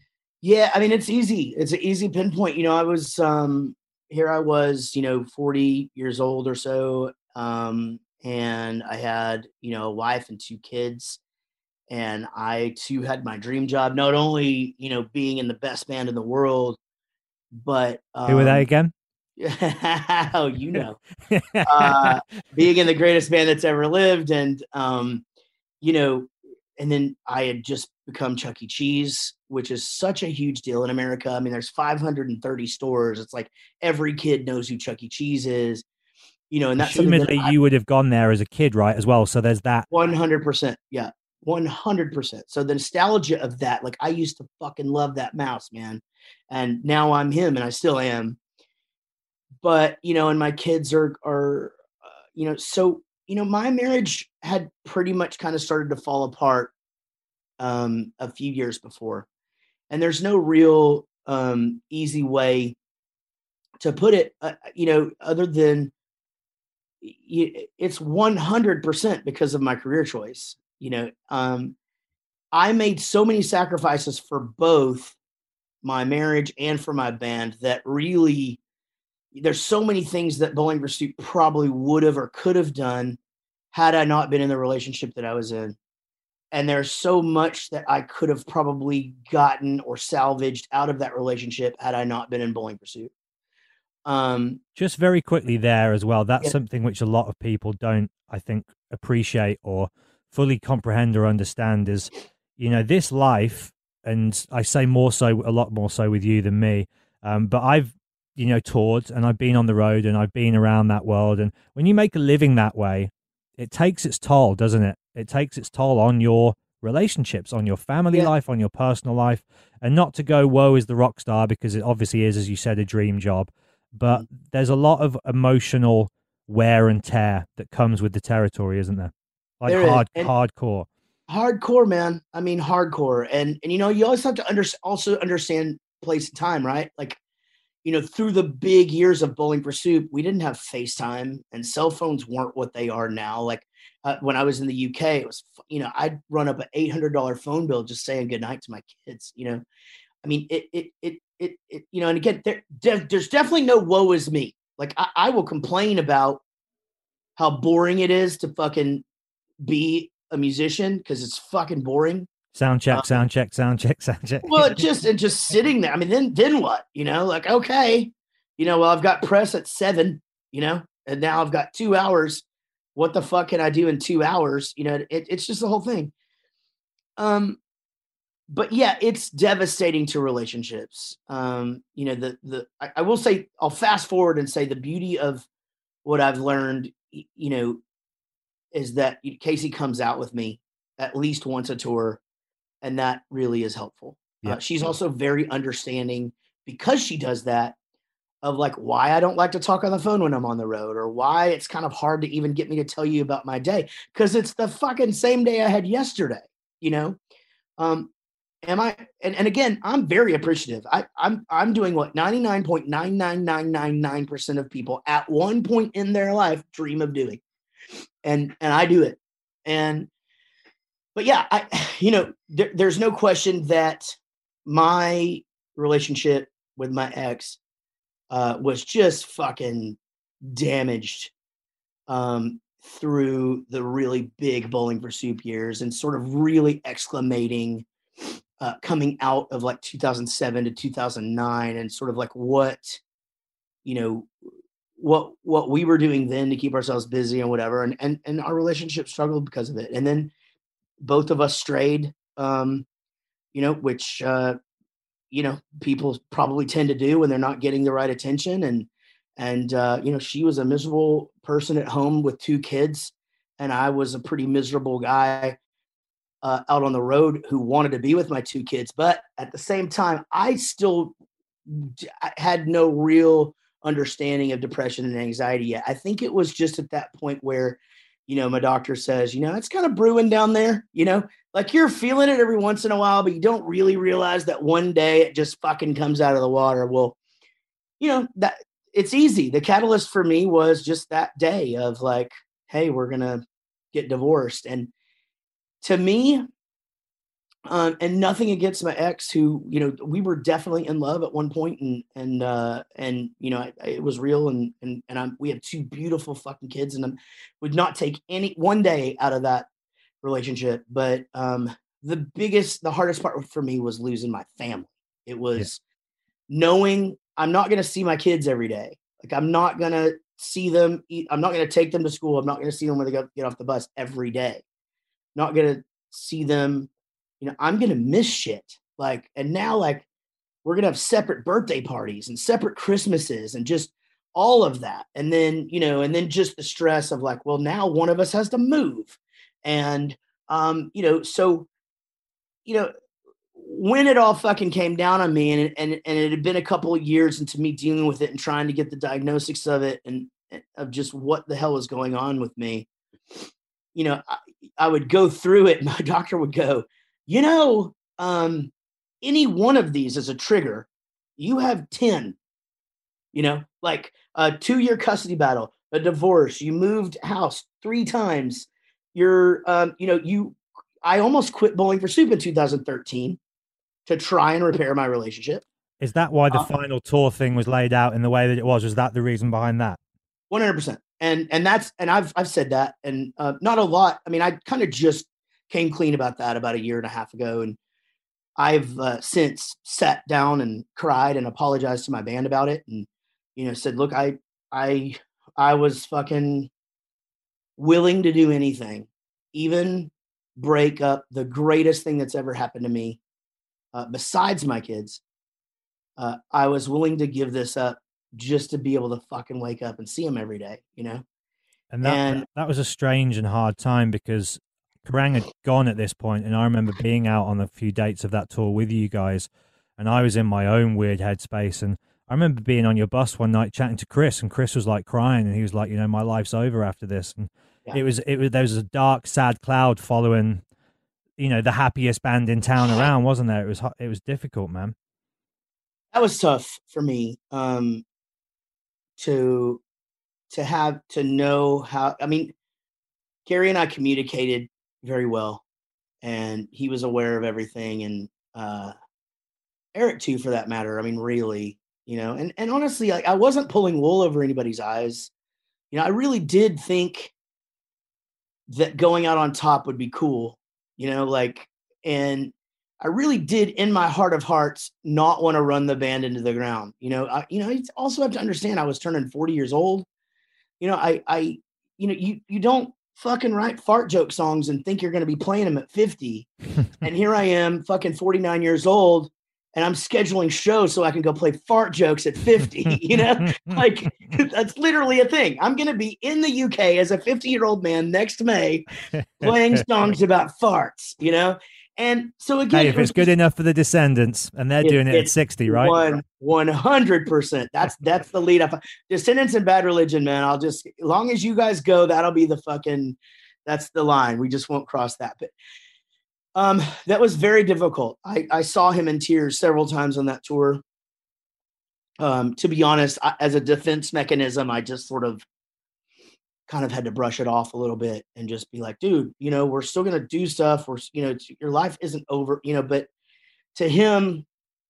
Speaker 5: Yeah, I mean, it's easy. It's an easy pinpoint. You know, I was, um, here I was, you know, forty years old or so, um, and I had, you know, a wife and two kids. And I too had my dream job, not only, you know, being in the best band in the world, but um,
Speaker 6: who were they again?
Speaker 5: oh, you know, uh, being in the greatest band that's ever lived, and um, you know, and then I had just become Chuck E. Cheese, which is such a huge deal in America. I mean, there's five hundred thirty stores. It's like every kid knows who Chuck E. Cheese is. you know, and that's something that
Speaker 6: Assumedly,
Speaker 5: I,
Speaker 6: you would have gone there as a kid, right? As well. So there's that.
Speaker 5: one hundred percent. Yeah. one hundred percent. So the nostalgia of that, like I used to fucking love that mouse, man. And now I'm him and I still am. But, you know, and my kids are, are, uh, you know, so, you know, my marriage had pretty much kind of started to fall apart um, a few years before. And there's no real um, easy way to put it, uh, you know, other than y- it's one hundred percent because of my career choice. You know, um, I made so many sacrifices for both my marriage and for my band that really, there's so many things that Bowling Pursuit probably would have or could have done had I not been in the relationship that I was in. And there's so much that I could have probably gotten or salvaged out of that relationship had I not been in Bowling Pursuit. Um,
Speaker 6: Just very quickly there as well. That's
Speaker 5: Yeah.
Speaker 6: something which a lot of people don't, I think, appreciate or fully comprehend or understand is, you know, this life, and I say more so, a lot more so with you than me, um, but I've, you know, toured and I've been on the road and I've been around that world. And when you make a living that way, it takes its toll, doesn't it? It takes its toll on your relationships, on your family
Speaker 5: Yeah.
Speaker 6: life, on your personal life. And not to go, woe is the rock star, because it obviously is, as you said, a dream job. But there's a lot of emotional wear and tear that comes with the territory, isn't there? Like
Speaker 5: There is.
Speaker 6: hard,
Speaker 5: And-
Speaker 6: hardcore.
Speaker 5: hardcore, man. I mean, hardcore. And, and, you know, you always have to under, also understand place and time, right? Like, you know, through the big years of Bowling Pursuit, we didn't have FaceTime and cell phones weren't what they are now. Like uh, when I was in the U K, it was, you know, I'd run up an eight hundred dollars phone bill just saying goodnight to my kids, you know? I mean, it, it, it, it, it you know, and again, there, de- there's definitely no woe is me. Like I, I will complain about how boring it is to fucking be a musician because it's fucking boring.
Speaker 6: Sound check,
Speaker 5: Um,
Speaker 6: sound check, sound check, sound check.
Speaker 5: Well, it just and just sitting there. I mean, then then what? You know, like okay, you know, well, I've got press at seven, you know, and now I've got two hours. What the fuck can I do in two hours? You know, it, it's just the whole thing. Um, but yeah, it's devastating to relationships. Um, you know, the the I, I will say I'll fast forward and say the beauty of what I've learned, y- you know, is that Casey comes out with me at least once a tour, and that really is helpful.
Speaker 6: Yeah.
Speaker 5: Uh, she's also very understanding because she does that of like why I don't like to talk on the phone when I'm on the road or why it's kind of hard to even get me to tell you about my day because it's the fucking same day I had yesterday, you know? Um, am I, and, and again, I'm very appreciative. I, I'm, I'm doing what ninety-nine point nine nine nine nine nine percent of people at one point in their life dream of doing. And, and I do it. And, but yeah, I, you know, there, there's no question that my relationship with my ex uh, was just fucking damaged um, through the really big Bowling for Soup years and sort of really exclamating uh, coming out of like two thousand seven to two thousand nine and sort of like what, you know, what, what we were doing then to keep ourselves busy and whatever. And, and, and our relationship struggled because of it. And then both of us strayed, um, you know, which, uh, you know, people probably tend to do when they're not getting the right attention. And, and, uh, you know, she was a miserable person at home with two kids. And I was a pretty miserable guy uh, out on the road who wanted to be with my two kids. But at the same time, I still I had no real understanding of depression and anxiety yet. I think it was just at that point where, you know, my doctor says, you know, it's kind of brewing down there, you know, like you're feeling it every once in a while, but you don't really realize that one day it just fucking comes out of the water. Well, you know, that it's easy. The catalyst for me was just that day of like, hey, we're going to get divorced. And to me, um, and nothing against my ex who, you know, we were definitely in love at one point and, and, uh, and, you know, I, I, it was real. And, and, and I'm, we had two beautiful fucking kids and I would not take any one day out of that relationship. But, um, the biggest, the hardest part for me was losing my family. It was yeah. knowing I'm not going to see my kids every day. Like I'm not going to see them eat. I'm not going to take them to school. I'm not going to see them when they go, get off the bus every day. Not going to see them. You know, I'm going to miss shit. Like, and now like we're going to have separate birthday parties and separate Christmases and just all of that. And then, you know, and then just the stress of like, well, now one of us has to move. And, um, you know, so, you know, when it all fucking came down on me and, and, and it had been a couple of years into me dealing with it and trying to get the diagnosis of it and of just what the hell is going on with me, you know, I, I would go through it. My doctor would go, you know, um, any one of these is a trigger. You have ten, you know, like a two year custody battle, a divorce, you moved house three times. You're, um, you know, you, I almost quit Bowling for Soup in two thousand thirteen to try and repair my relationship.
Speaker 6: Is that why the
Speaker 5: Uh,
Speaker 6: final tour thing was laid out in the way that it was? Was that the reason behind that?
Speaker 5: one hundred percent. And, and that's, and I've, I've said that and uh, not a lot. I mean, I kind of just came clean about that about a year and a half ago. And I've uh, since sat down and cried and apologized to my band about it. And, you know, said, look, I, I, I was fucking willing to do anything, even break up the greatest thing that's ever happened to me. Uh, besides my kids, uh, I was willing to give this up just to be able to fucking wake up and see them every day, you know?
Speaker 6: And that,
Speaker 5: And-
Speaker 6: that was a strange and hard time because Kerrang had gone at this point, and I remember being out on a few dates of that tour with you guys, and I was in my own weird headspace. And I remember being on your bus one night chatting to Chris, and Chris was like crying, and he was like, you know, my life's over after this. And
Speaker 5: Yeah.
Speaker 6: it was, it was, there was a dark, sad cloud following, you know, the happiest band in town around, wasn't there? It was, it was difficult, man.
Speaker 5: That was tough for me. Um, to, to have, to know how, I mean, Gary and I communicated very well and he was aware of everything. And, uh, Eric too, for that matter. I mean, really, you know, and, and honestly, I, I wasn't pulling wool over anybody's eyes. You know, I really did think that going out on top would be cool, you know, like, and I really did in my heart of hearts, not want to run the band into the ground. You know, I, you know, you also have to understand I was turning forty years old. You know, I, I, you know, you, you don't fucking write fart joke songs and think you're going to be playing them at fifty. And here I am fucking forty-nine years old and I'm scheduling shows so I can go play fart jokes at fifty, you know, like that's literally a thing. I'm going to be in the U K as a fifty year old man next May playing songs about farts, you know? And so again,
Speaker 6: Hey, if it's good enough for the Descendants, and they're
Speaker 5: It-
Speaker 6: doing it at
Speaker 5: it's
Speaker 6: sixty, right?
Speaker 5: One, one hundred percent. That's that's the lead up. Descendants and Bad Religion, man. I'll just, as long as you guys go, that'll be the fucking. That's the line. We just won't cross that. But um, that was very difficult. I I saw him in tears several times on that tour. Um, to be honest, I, as a defense mechanism, I just sort of kind of had to brush it off a little bit and just be like, dude, you know, we're still going to do stuff. We're, you know, it's, your life isn't over, you know, but to him,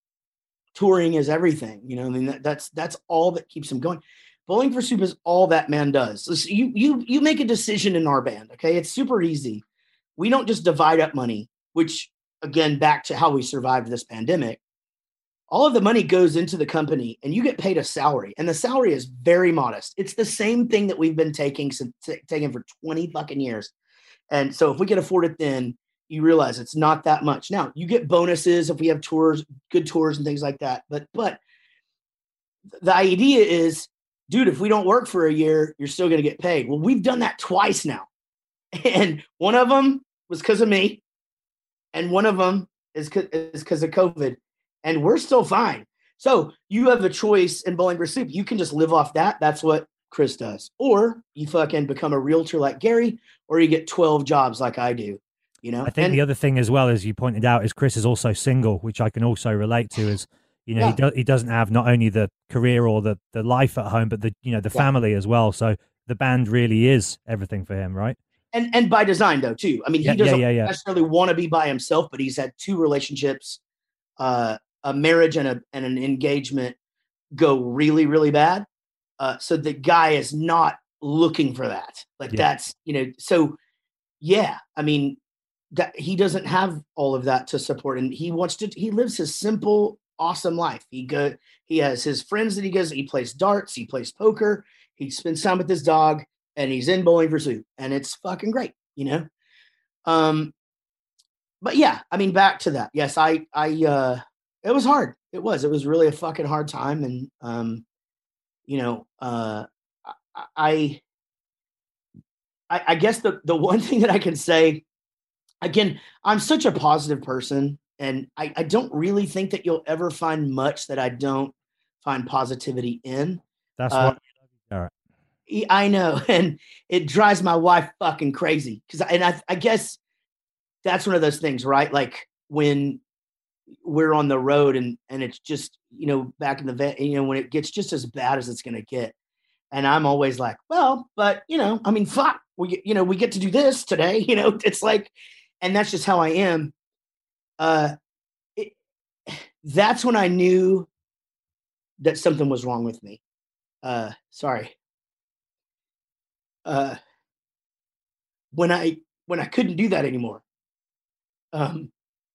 Speaker 5: touring is everything, you know, I mean, that, that's, that's all that keeps him going. Bowling for Soup is all that man does. Listen, you, you, you make a decision in our band. Okay. It's super easy. We don't just divide up money, which again, back to how we survived this pandemic. All of the money goes into the company and you get paid a salary, and the salary is very modest. It's the same thing that we've been taking since t- taking for twenty fucking years. And so if we can afford it, then you realize it's not that much. Now you get bonuses if we have tours, good tours and things like that. But, but the idea is, dude, if we don't work for a year, you're still going to get paid. Well, we've done that twice now. And one of them was because of me. And one of them is because of COVID. And we're still fine. So you have a choice in Bowling for Soup. You can just live off that. That's what Chris does. Or you fucking become a realtor like Gary, or you get twelve jobs like I do. You know,
Speaker 6: I think
Speaker 5: and,
Speaker 6: the other thing as well, as you pointed out, is Chris is also single, which I can also relate to. Is, you know,
Speaker 5: Yeah.
Speaker 6: he do, he doesn't have not only the career or the, the life at home, but the, you know, the
Speaker 5: Yeah.
Speaker 6: family as well. So the band really is everything for him, right?
Speaker 5: and and by design though too. I mean,
Speaker 6: Yeah,
Speaker 5: he
Speaker 6: yeah,
Speaker 5: doesn't
Speaker 6: yeah, yeah.
Speaker 5: necessarily want to be by himself, but he's had two relationships, uh, a marriage and a and an engagement go really, really bad. Uh, so the guy is not looking for that. Like
Speaker 6: Yeah.
Speaker 5: that's, you know, so yeah, I mean, that he doesn't have all of that to support, and he wants to, he lives his simple, awesome life. He go, he has his friends that he goes, he plays darts, he plays poker, he spends time with his dog, and he's in Bowling for Soup, and it's fucking great, you know? Um, but yeah, I mean, back to that. Yes, I, I, uh, it was hard. It was, it was really a fucking hard time. And, um, you know, uh, I, I, I guess the, the one thing that I can say, again, I'm such a positive person, and I, I don't really think that you'll ever find much that I don't find positivity in.
Speaker 6: That's
Speaker 5: uh,
Speaker 6: what all right.
Speaker 5: I know, and it drives my wife fucking crazy because, and I, I guess that's one of those things, right? Like when we're on the road and and it's just, you know, back in the vet, you know, when it gets just as bad as it's going to get, and I'm always like, well, but you know, I mean, fuck, we, you know, we get to do this today, you know, it's like, and that's just how I am. Uh, it, that's when I knew that something was wrong with me. Uh, sorry. Uh, when I when I couldn't do that anymore, um,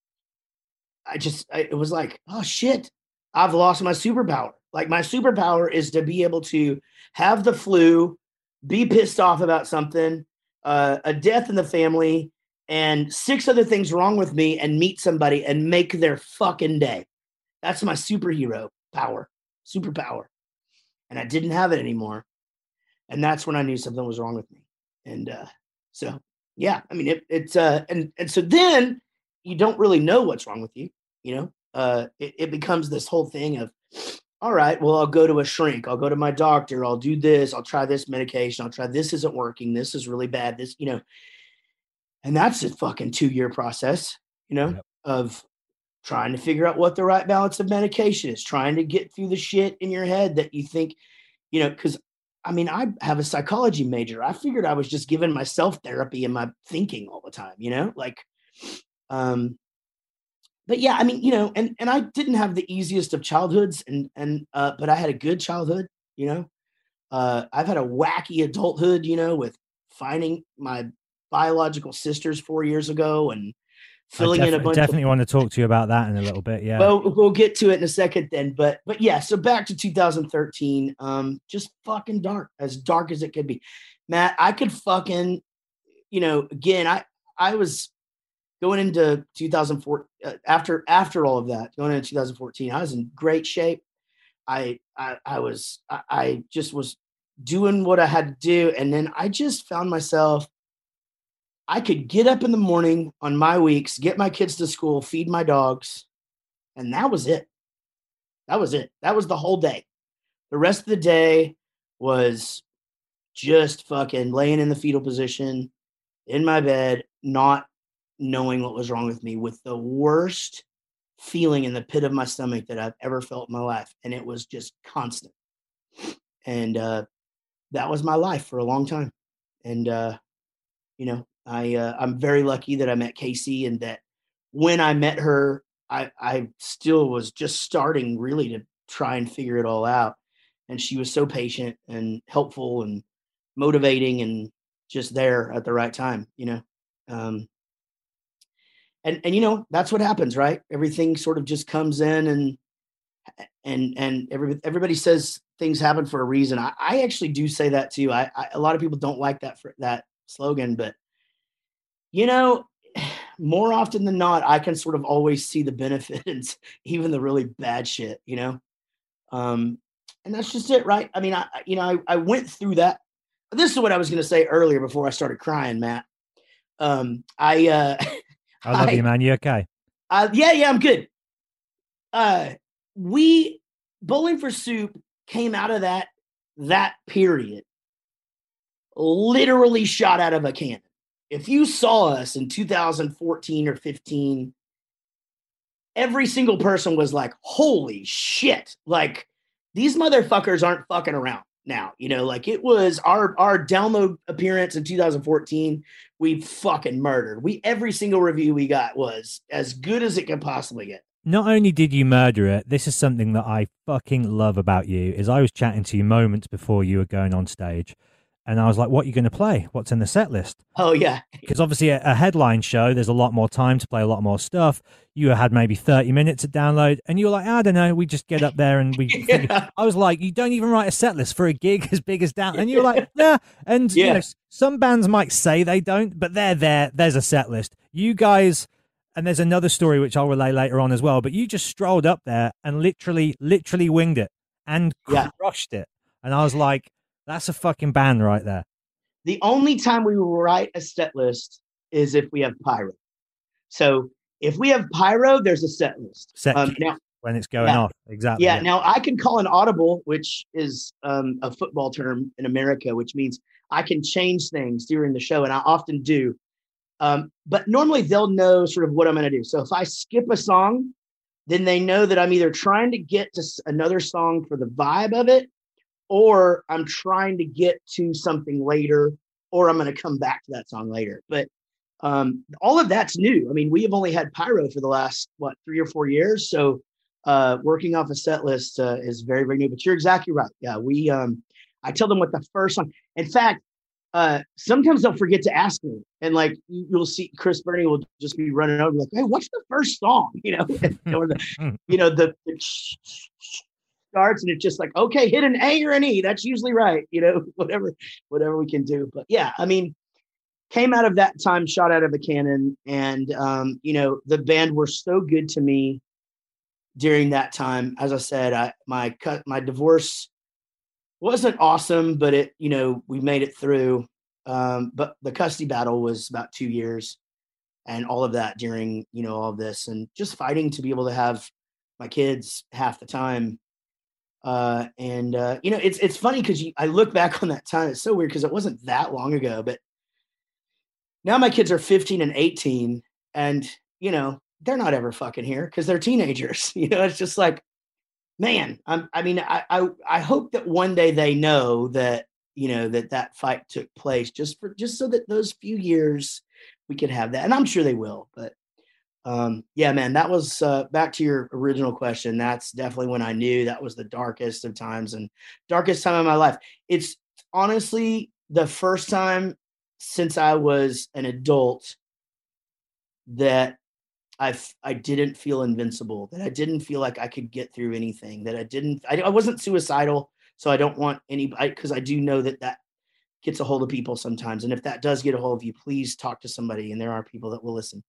Speaker 5: I just I, it was like, oh shit, I've lost my superpower. Like my superpower is to be able to have the flu, be pissed off about something, uh, a death in the family, and six other things wrong with me, and meet somebody and make their fucking day. That's my superhero power, superpower, and I didn't have it anymore. And that's when I knew something was wrong with me. And uh, so, yeah, I mean, it, it's, uh, and, and so then you don't really know what's wrong with you, you know, uh, it, it becomes this whole thing of, all right, well, I'll go to a shrink. I'll go to my doctor. I'll do this. I'll try this medication. I'll try, this isn't working. This is really bad. This, you know, and that's a fucking two year process, you know, yep. of trying to figure out what the right balance of medication is, trying to get through the shit in your head that you think, you know, cause I mean, I have a psychology major. I figured I was just giving myself therapy and my thinking all the time, you know, like, um, but yeah, I mean, you know, and, and I didn't have the easiest of childhoods and, and, uh, but I had a good childhood, you know, uh, I've had a wacky adulthood, you know, with finding my biological sisters four years ago and filling
Speaker 6: I def-
Speaker 5: in a bunch.
Speaker 6: Definitely
Speaker 5: of,
Speaker 6: want to talk to you about that in a little bit. Yeah.
Speaker 5: Well, we'll get to it in a second then, but, but yeah, so back to two thousand thirteen, um, just fucking dark, as dark as it could be. Matt, I could fucking, you know, again, I, I was going into two thousand four uh, after, after all of that, going into two thousand fourteen, I was in great shape. I, I, I was, I, I just was doing what I had to do. And then I just found myself, I could get up in the morning on my weeks, get my kids to school, feed my dogs, and that was it. That was it. That was the whole day. The rest of the day was just fucking laying in the fetal position in my bed, not knowing what was wrong with me, with the worst feeling in the pit of my stomach that I've ever felt in my life. And it was just constant. And uh, that was my life for a long time. And, uh, you know, I, uh, I'm very lucky that I met Casey, and that when I met her, I, I still was just starting really to try and figure it all out. And she was so patient and helpful and motivating and just there at the right time, you know? Um, and, and, you know, that's what happens, right? Everything sort of just comes in, and, and, and every, everybody says things happen for a reason. I, I actually do say that too. I, I, a lot of people don't like that, for that slogan, but you know, more often than not, I can sort of always see the benefits, even the really bad shit, you know? Um, and that's just it, right? I mean, I, you know, I, I went through that. This is what I was going to say earlier before I started crying, Matt. Um, I, uh,
Speaker 6: I love
Speaker 5: I,
Speaker 6: you, man. You okay?
Speaker 5: Uh, yeah, yeah, I'm good. Uh, we, Bowling for Soup came out of that, that period, literally shot out of a cannon. If you saw us in two thousand fourteen or fifteen, every single person was like, holy shit. Like, these motherfuckers aren't fucking around now. You know, like it was our, our download appearance in two thousand fourteen. We fucking murdered. We, every single review we got was as good as it could possibly get.
Speaker 6: Not only did you murder it, this is something that I fucking love about you, is I was chatting to you moments before you were going on stage. And I was like, what are you going to play? What's in the set list?
Speaker 5: Oh, yeah.
Speaker 6: Because obviously a, a headline show, there's a lot more time to play a lot more stuff. You had maybe thirty minutes to download, and you were like, I don't know, we just get up there and we... yeah. I was like, you don't even write a set list for a gig as big as down. And you were like, nah. And yeah. you know, some bands might say they don't, but they're there. There's a set list. You guys... And there's another story which I'll relay later on as well, but you just strolled up there and literally, literally winged it and
Speaker 5: yeah.
Speaker 6: crushed it. And I was like, that's a fucking band right there.
Speaker 5: The only time we will write a set list is if we have pyro. So if we have pyro, there's a set list.
Speaker 6: Set
Speaker 5: um, now,
Speaker 6: when it's going
Speaker 5: yeah,
Speaker 6: off. Exactly.
Speaker 5: Yeah,
Speaker 6: yeah.
Speaker 5: Now I can call an audible, which is um, a football term in America, which means I can change things during the show, and I often do. Um, but normally they'll know sort of what I'm going to do. So if I skip a song, then they know that I'm either trying to get to another song for the vibe of it, or I'm trying to get to something later, or I'm going to come back to that song later. But um, all of that's new. I mean, we have only had pyro for the last, what, three or four years. So uh, working off a set list uh, is very, very new. But you're exactly right. Yeah, we, um, I tell them what the first song. In fact, Uh, sometimes they'll forget to ask me, and like you'll see Chris Burney will just be running over like, "Hey, what's the first song?" You know, or the, you know, the, the starts, and it's just like, "Okay, hit an A or an E. That's usually right." You know, whatever, whatever we can do. But yeah, I mean, came out of that time, shot out of a cannon, and um, you know, the band were so good to me during that time. As I said, I my cut my divorce wasn't awesome, but it, you know, we made it through. Um, but the custody battle was about two years and all of that during, you know, all of this, and just fighting to be able to have my kids half the time. Uh, and, uh, you know, it's, it's funny because I look back on that time. It's so weird because it wasn't that long ago, but now my kids are fifteen and eighteen, and, you know, they're not ever fucking here because they're teenagers. You know, it's just like, man, I'm, I mean, I, I, I hope that one day they know that, you know, that that fight took place just for, just so that those few years we could have that. And I'm sure they will, but um, yeah, man, that was uh, back to your original question. That's definitely when I knew that was the darkest of times and darkest time of my life. It's honestly the first time since I was an adult that I I didn't feel invincible, that I didn't feel like I could get through anything, that I didn't, I, I wasn't suicidal. So I don't want anybody, because I do know that that gets a hold of people sometimes. And if that does get a hold of you, please talk to somebody. And there are people that will listen.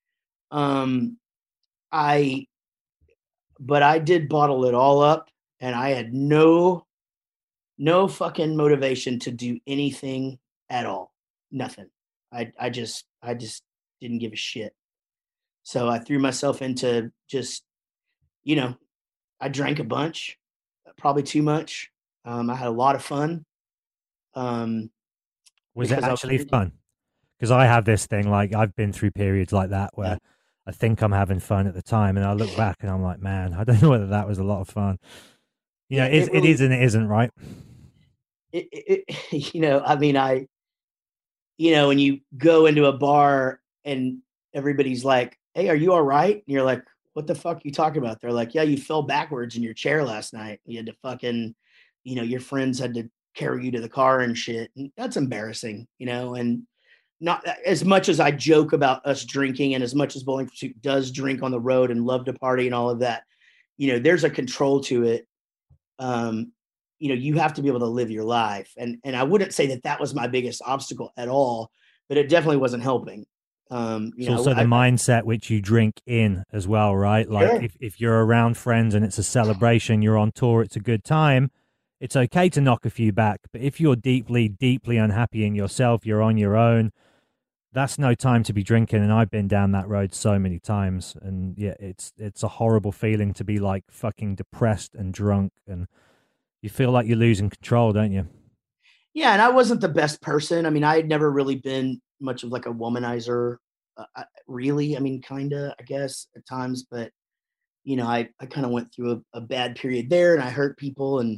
Speaker 5: Um, I, but I did bottle it all up, and I had no, no fucking motivation to do anything at all. Nothing. I, I just, I just didn't give a shit. So I threw myself into just, you know, I drank a bunch, probably too much. Um, I had a lot of fun. Um,
Speaker 6: was it
Speaker 5: because I
Speaker 6: actually
Speaker 5: was-
Speaker 6: fun? Because I have this thing, like I've been through periods like that where
Speaker 5: Yeah.
Speaker 6: I think I'm having fun at the time, and I look back and I'm like, man, I don't know whether that was a lot of fun. You know,
Speaker 5: Yeah,
Speaker 6: it,
Speaker 5: it really-
Speaker 6: it is and it isn't, right?
Speaker 5: It, it, it, you know, I mean, I, you know, when you go into a bar and everybody's like, "Hey, are you all right?" And you're like, "What the fuck are you talking about?" They're like, "Yeah, you fell backwards in your chair last night. You had to fucking, you know, your friends had to carry you to the car and shit." And that's embarrassing, you know, and not as much as I joke about us drinking, and as much as Bowling for Soup does drink on the road and love to party and all of that, you know, there's a control to it. Um, you know, you have to be able to live your life. And, and I wouldn't say that that was my biggest obstacle at all, but it definitely wasn't helping. Um, you
Speaker 6: It's
Speaker 5: know,
Speaker 6: also the
Speaker 5: I-
Speaker 6: mindset which you drink in as well, right? Like
Speaker 5: Sure.
Speaker 6: if, if you're around friends and it's a celebration, you're on tour, it's a good time, it's okay to knock a few back. But if you're deeply, deeply unhappy in yourself, you're on your own, that's no time to be drinking. And I've been down that road so many times. And yeah, it's it's a horrible feeling to be like fucking depressed and drunk, and you feel like you're losing control, don't you?
Speaker 5: Yeah, and I wasn't the best person. I mean, I had never really been much of like a womanizer, uh, I, really. I mean, kind of, I guess, at times. But you know, I I kind of went through a, a bad period there, and I hurt people, and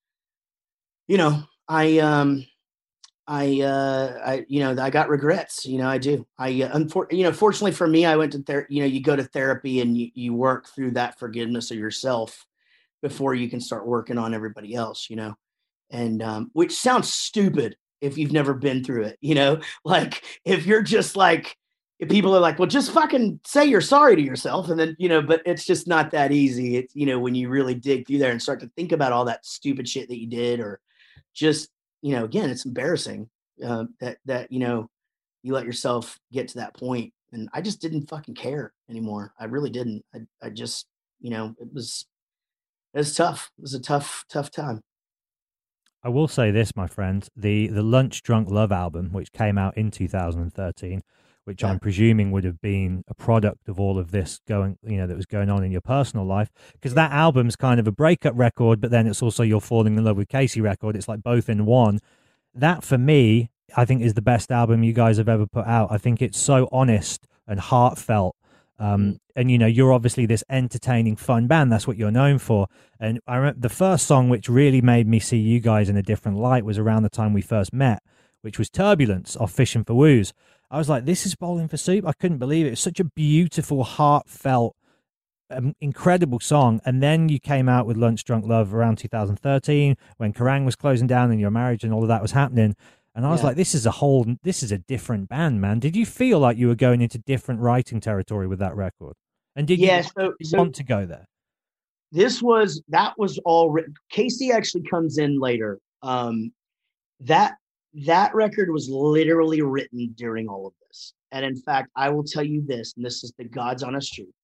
Speaker 5: you know, I um I uh I you know I got regrets. You know, I do. I uh, unfor- you know, fortunately for me, I went to ther- you know, you go to therapy and you you work through that forgiveness of yourself before you can start working on everybody else. You know. And um, which sounds stupid if you've never been through it, you know, like if you're just like, if people are like, well, just fucking say you're sorry to yourself. And then, you know, but it's just not that easy. It's, you know, when you really dig through there and start to think about all that stupid shit that you did, or just, you know, again, it's embarrassing uh, that, that, you know, you let yourself get to that point. And I just didn't fucking care anymore. I really didn't. I, I just, you know, it was, it was tough. It was a tough, tough time.
Speaker 6: I will say this, my friend, the the Lunch Drunk Love album, which came out in two thousand thirteen, which
Speaker 5: Yeah.
Speaker 6: I'm presuming would have been a product of all of this going, you know, that was going on in your personal life, because that album's kind of a breakup record, but then it's also your falling in love with Casey record. It's like both in one. That for me, I think is the best album you guys have ever put out. I think it's so honest and heartfelt. Um, and you know, you're obviously this entertaining, fun band. That's what you're known for. And I remember the first song which really made me see you guys in a different light was around the time we first met, which was Turbulence off Fishing for Woos. I was like, this is Bowling for Soup. I couldn't believe it. It's such a beautiful, heartfelt, um, incredible song. And then you came out with Lunch Drunk Love around two thousand thirteen when Kerrang was closing down and your marriage and all of that was happening. And I was
Speaker 5: Yeah.
Speaker 6: like, this is a whole, this is a different band, man. Did you feel like you were going into different writing territory with that record? And did
Speaker 5: Yeah,
Speaker 6: you
Speaker 5: so, so
Speaker 6: want to go there?
Speaker 5: this was that was all written. Casey actually comes in later. Um, that that record was literally written during all of this. And in fact, I will tell you this, and this is the God's honest truth.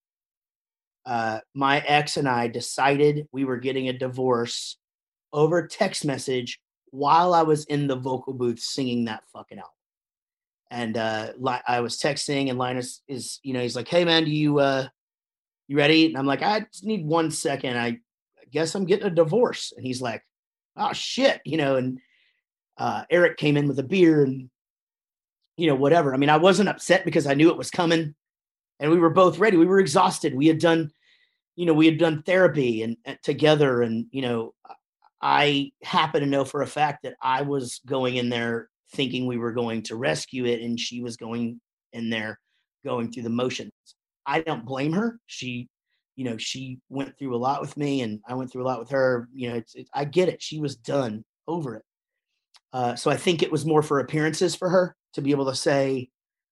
Speaker 5: Uh, my ex and I decided we were getting a divorce over text message while I was in the vocal booth singing that fucking album. And uh, Li- I was texting, and Linus is, you know, he's like, "Hey man, do you uh, you ready?" And I'm like, "I just need one second. I, I guess I'm getting a divorce." And he's like, "Oh shit," you know. And uh, Eric came in with a beer, and you know, whatever. I mean, I wasn't upset because I knew it was coming, and we were both ready. We were exhausted. We had done, you know, we had done therapy and, and together, and you know, I happen to know for a fact that I was going in there thinking we were going to rescue it, and she was going in there going through the motions. I don't blame her. She, you know, she went through a lot with me, and I went through a lot with her. You know, it's, it's I get it. She was done over it. Uh, so I think it was more for appearances for her to be able to say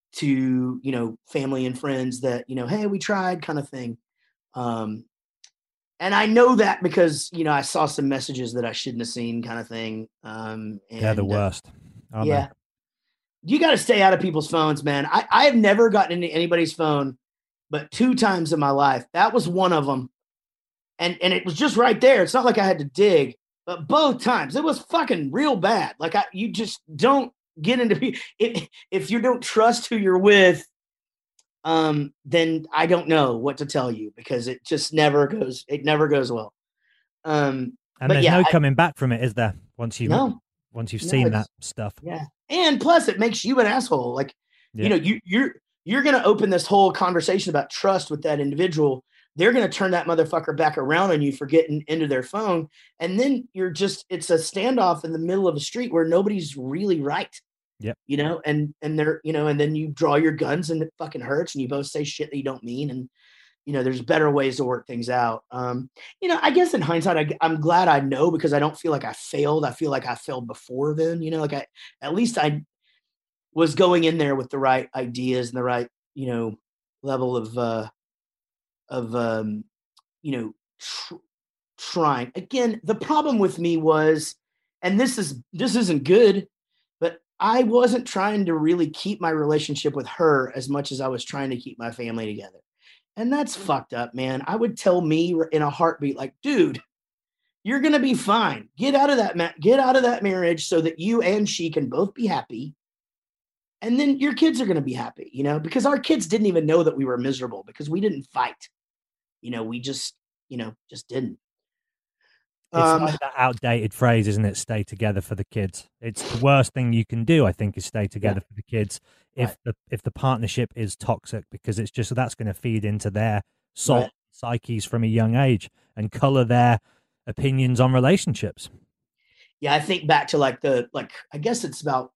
Speaker 5: to, you know, family and friends that, you know, hey, we tried, kind of thing. Um, and I know that because, you know, I saw some messages that I shouldn't have seen, kind of thing. Um, and,
Speaker 6: They're the worst.
Speaker 5: Uh,
Speaker 6: aren't
Speaker 5: yeah. You got to stay out of people's phones, man. I, I have never gotten into anybody's phone, but two times in my life, that was one of them. And, and it was just right there. It's not like I had to dig, but both times it was fucking real bad. Like I, you just don't get into people. If, if you don't trust who you're with, um, then I don't know what to tell you, because it just never goes, it never goes well. Um,
Speaker 6: And
Speaker 5: but
Speaker 6: there's
Speaker 5: yeah,
Speaker 6: no
Speaker 5: I-
Speaker 6: coming back from it, is there? Once you've
Speaker 5: No.
Speaker 6: once you've
Speaker 5: No,
Speaker 6: seen
Speaker 5: it's-
Speaker 6: that stuff.
Speaker 5: Yeah. And plus it makes you an asshole. Like,
Speaker 6: Yeah.
Speaker 5: you know, you you're you're gonna open this whole conversation about trust with that individual. They're gonna turn that motherfucker back around on you for getting into their phone. And then you're just it's a standoff in the middle of a street where nobody's really right.
Speaker 6: Yep.
Speaker 5: You know, and and they're, you know, and then you draw your guns and it fucking hurts and you both say shit that you don't mean. And you know, there's better ways to work things out. Um, you know, I guess in hindsight, I, I'm glad I know, because I don't feel like I failed. I feel like I failed before then, you know, like I, at least I was going in there with the right ideas and the right, you know, level of, uh, of, um, you know, tr- trying. Again, the problem with me was, and this is, this isn't good, but I wasn't trying to really keep my relationship with her as much as I was trying to keep my family together. And that's fucked up, man. I would tell me in a heartbeat, like, dude, you're going to be fine. Get out of that, ma- get out of that marriage so that you and she can both be happy. And then your kids are going to be happy, you know, because our kids didn't even know that we were miserable because we didn't fight. You know, we just, you know, just didn't.
Speaker 6: It's
Speaker 5: Um,
Speaker 6: like that outdated phrase, isn't it? Stay together for the kids. It's the worst thing you can do, I think, is stay together for the kids if
Speaker 5: Right.
Speaker 6: the if the partnership is toxic, because it's just that's going to feed into their soul
Speaker 5: Right.
Speaker 6: psyches from a young age and color their opinions on relationships.
Speaker 5: Yeah, I think back to like the, like, I guess it's about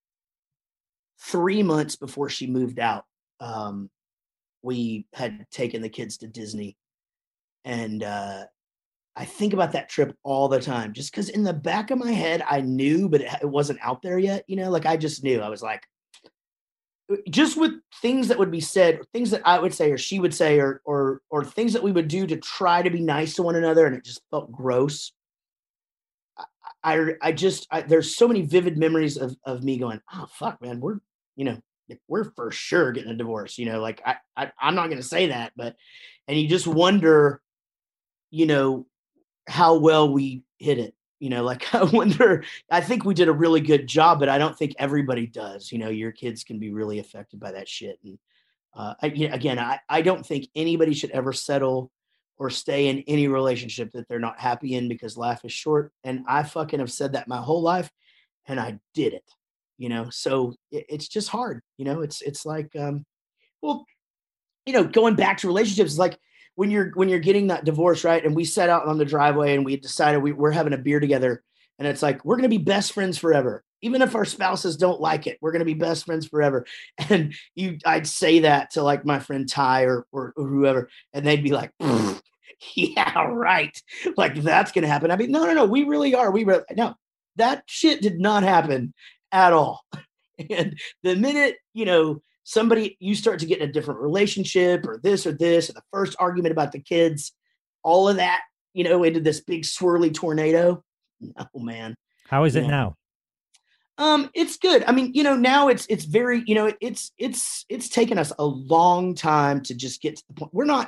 Speaker 5: three months before she moved out. Um, we had taken the kids to Disney. And uh, I think about that trip all the time, just because in the back of my head, I knew, but it, it wasn't out there yet. You know, like I just knew. I was like, just with things that would be said, or things that I would say, or she would say, or or or things that we would do to try to be nice to one another, and it just felt gross. I I, I just I, there's so many vivid memories of of me going, oh fuck, man, we're you know we're for sure getting a divorce. You know, like I, I I'm not gonna say that, but and you just wonder, you know, how well we hit it, You know, like I wonder, I think we did a really good job, but I don't think everybody does. You know, your kids can be really affected by that shit. And uh, I, you know, again, I, I don't think anybody should ever settle or stay in any relationship that they're not happy in, because life is short. And I fucking have said that my whole life, and I did it, you know? So it, it's just hard. You know, it's, it's like, um, well, you know, going back to relationships, like when you're, when you're getting that divorce, right? And we sat out on the driveway and we decided we, we're having a beer together, and it's like, we're going to be best friends forever. Even if our spouses don't like it, we're going to be best friends forever. And you, I'd say that to like my friend Ty or, or, or whoever, and they'd be like, yeah, right. Like that's going to happen. I mean, no, no, no, we really are. We really, no, that shit did not happen at all. And the minute, you know, somebody, you start to get in a different relationship or this or this, or the first argument about the kids, all of that, you know, into this big swirly tornado. No, man.
Speaker 6: How is
Speaker 5: you
Speaker 6: it
Speaker 5: know.
Speaker 6: now?
Speaker 5: Um, it's good. I mean, you know, now it's, it's very, you know, it, it's, it's, it's taken us a long time to just get to the point. We're not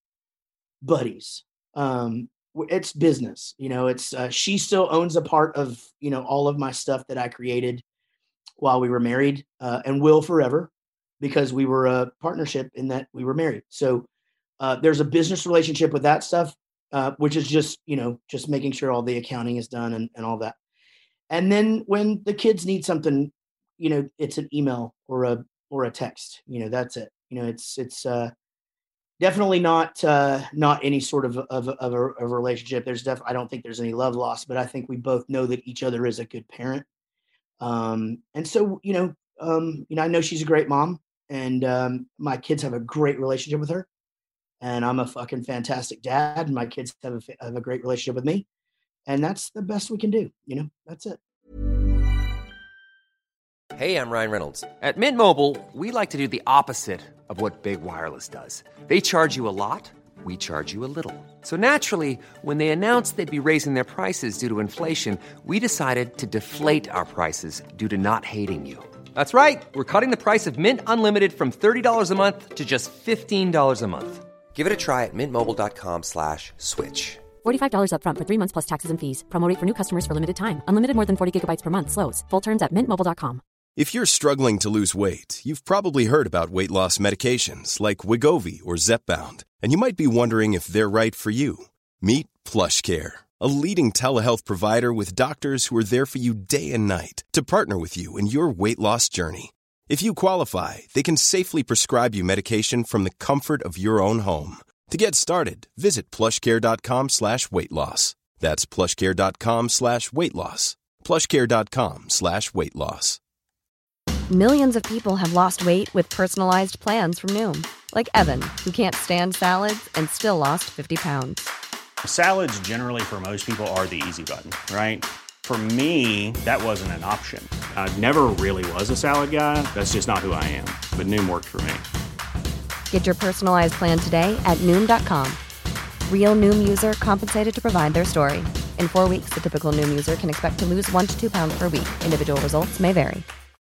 Speaker 5: buddies. Um, it's business, you know, it's, uh, she still owns a part of, you know, all of my stuff that I created while we were married, uh, and will forever, because we were a partnership in that we were married. So, uh, there's a business relationship with that stuff, uh, which is just, you know, just making sure all the accounting is done and, and all that. And then when the kids need something, you know, it's an email or a, or a text, you know, that's it. You know, it's, it's, uh, definitely not, uh, not any sort of, of, of, a, of a relationship. There's def I don't think there's any love lost, but I think we both know that each other is a good parent. Um, and so, you know, um, you know, I know she's a great mom, and, um, my kids have a great relationship with her, and I'm a fucking fantastic dad, and my kids have a, have a great relationship with me. And that's the best we can do. You know, that's it.
Speaker 7: Hey, I'm Ryan Reynolds. At Mint Mobile, we like to do the opposite of what Big Wireless does. They charge you a lot, we charge you a little. So naturally, when they announced they'd be raising their prices due to inflation, we decided to deflate our prices due to not hating you. That's right. We're cutting the price of Mint Unlimited from thirty dollars a month to just fifteen dollars a month. Give it a try at mintmobile.com slash switch.
Speaker 8: forty-five dollars up front for three months plus taxes and fees. Promo rate for new customers for limited time. Unlimited more than forty gigabytes per month slows. Full terms at mint mobile dot com.
Speaker 9: If you're struggling to lose weight, you've probably heard about weight loss medications like Wegovy or Zepbound, and you might be wondering if they're right for you. Meet PlushCare, a leading telehealth provider with doctors who are there for you day and night to partner with you in your weight loss journey. If you qualify, they can safely prescribe you medication from the comfort of your own home. To get started, visit plushcare.com slash weight loss. That's plushcare.com slash weight loss. plushcare.com slash weight loss.
Speaker 10: Millions of people have lost weight with personalized plans from Noom. Like Evan, who can't stand salads and still lost fifty pounds.
Speaker 11: Salads generally for most people are the easy button, right? For me, that wasn't an option. I never really was a salad guy. That's just not who I am. But Noom worked for me.
Speaker 10: Get your personalized plan today at Noom dot com. Real Noom user compensated to provide their story. In four weeks, the typical Noom user can expect to lose one to two pounds per week. Individual results may vary.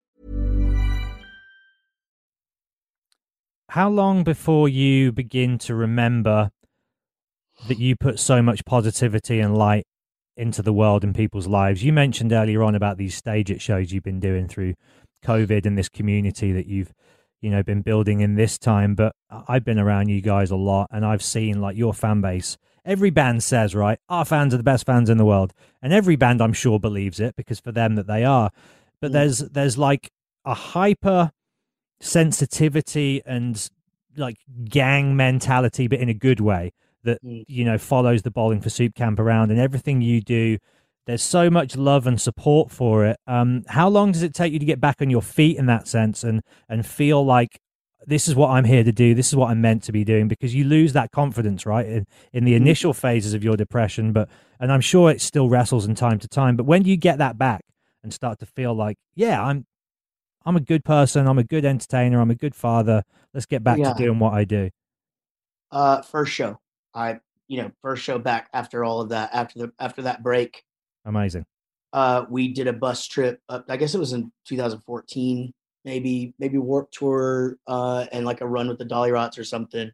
Speaker 6: How long before you begin to remember that you put so much positivity and light into the world and people's lives? You mentioned earlier on about these stage it shows you've been doing through COVID and this community that you've, you know, been building in this time. But I've been around you guys a lot, and I've seen like your fan base. Every band says, right, our fans are the best fans in the world, and every band I'm sure believes it, because for them that they are. But mm. there's there's like a hyper sensitivity and like gang mentality, but in a good way, that mm. you know follows the Bowling for Soup camp around, and everything you do, there's so much love and support for it. Um, how long does it take you to get back on your feet in that sense and and feel like this is what I'm here to do, this is what I'm meant to be doing? Because you lose that confidence, right, in, in the initial phases of your depression, but and I'm sure it still wrestles in time to time. But when you get that back and start to feel like, yeah, I'm I'm a good person, I'm a good entertainer, I'm a good father, let's get back
Speaker 5: yeah.
Speaker 6: to doing what I do.
Speaker 5: Uh, first show, I you know first show back after all of that, after the after that break.
Speaker 6: Amazing.
Speaker 5: Uh, we did a bus trip up, I guess it was in two thousand fourteen, maybe, maybe Warped Tour, uh, and like a run with the Dolly Rots or something.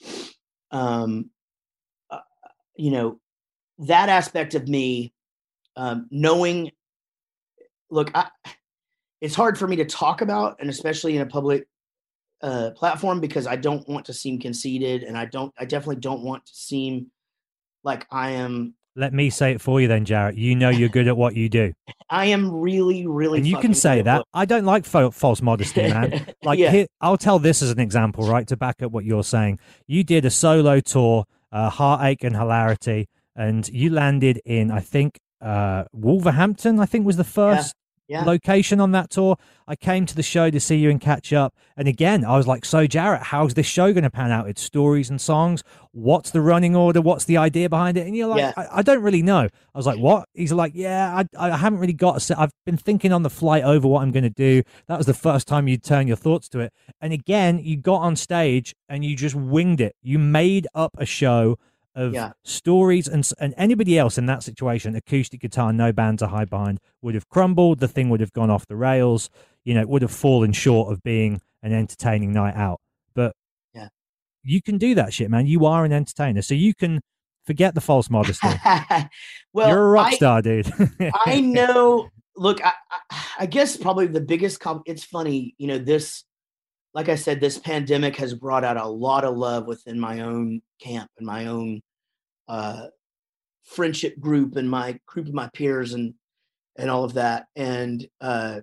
Speaker 5: Um, uh, you know, that aspect of me, um, knowing, look, I, it's hard for me to talk about, and especially in a public uh, platform, because I don't want to seem conceited, and I don't, I definitely don't want to seem like I am.
Speaker 6: Let me say it for you then, Jarrett. You know you're good at what you do.
Speaker 5: I am really, really.
Speaker 6: And you can say that. I don't like fo- false modesty, man. Like,
Speaker 5: yeah.
Speaker 6: here, I'll tell this as an example, right, to back up what you're saying. You did a solo tour, uh, Heartache and Hilarity, and you landed in, I think, uh, Wolverhampton, I think was the first
Speaker 5: yeah. Yeah.
Speaker 6: location on that tour. I came to the show to see you and catch up. And again, I was like, so Jarrett, how's this show going to pan out? It's stories and songs. What's the running order? What's the idea behind it? And you're like,
Speaker 5: Yeah.
Speaker 6: I, I don't really know. I was like, what? He's like, yeah, I, I haven't really got a set. I've been thinking on the flight over what I'm going to do. That was the first time you'd turn your thoughts to it. And again, you got on stage and you just winged it. You made up a show of
Speaker 5: Yeah.
Speaker 6: stories, and and anybody else in that situation, acoustic guitar, no band to hide behind, would have crumbled. The thing would have gone off the rails. You know, it would have fallen short of being an entertaining night out. But
Speaker 5: yeah,
Speaker 6: you can do that shit, man. You are an entertainer, so you can forget the false modesty.
Speaker 5: well,
Speaker 6: You're a rock
Speaker 5: I,
Speaker 6: star, dude.
Speaker 5: I know. Look, I, I, I guess probably the biggest. Com- it's funny, you know. This, like I said, this pandemic has brought out a lot of love within my own camp and my own uh, friendship group and my group of my peers and and all of that. And uh,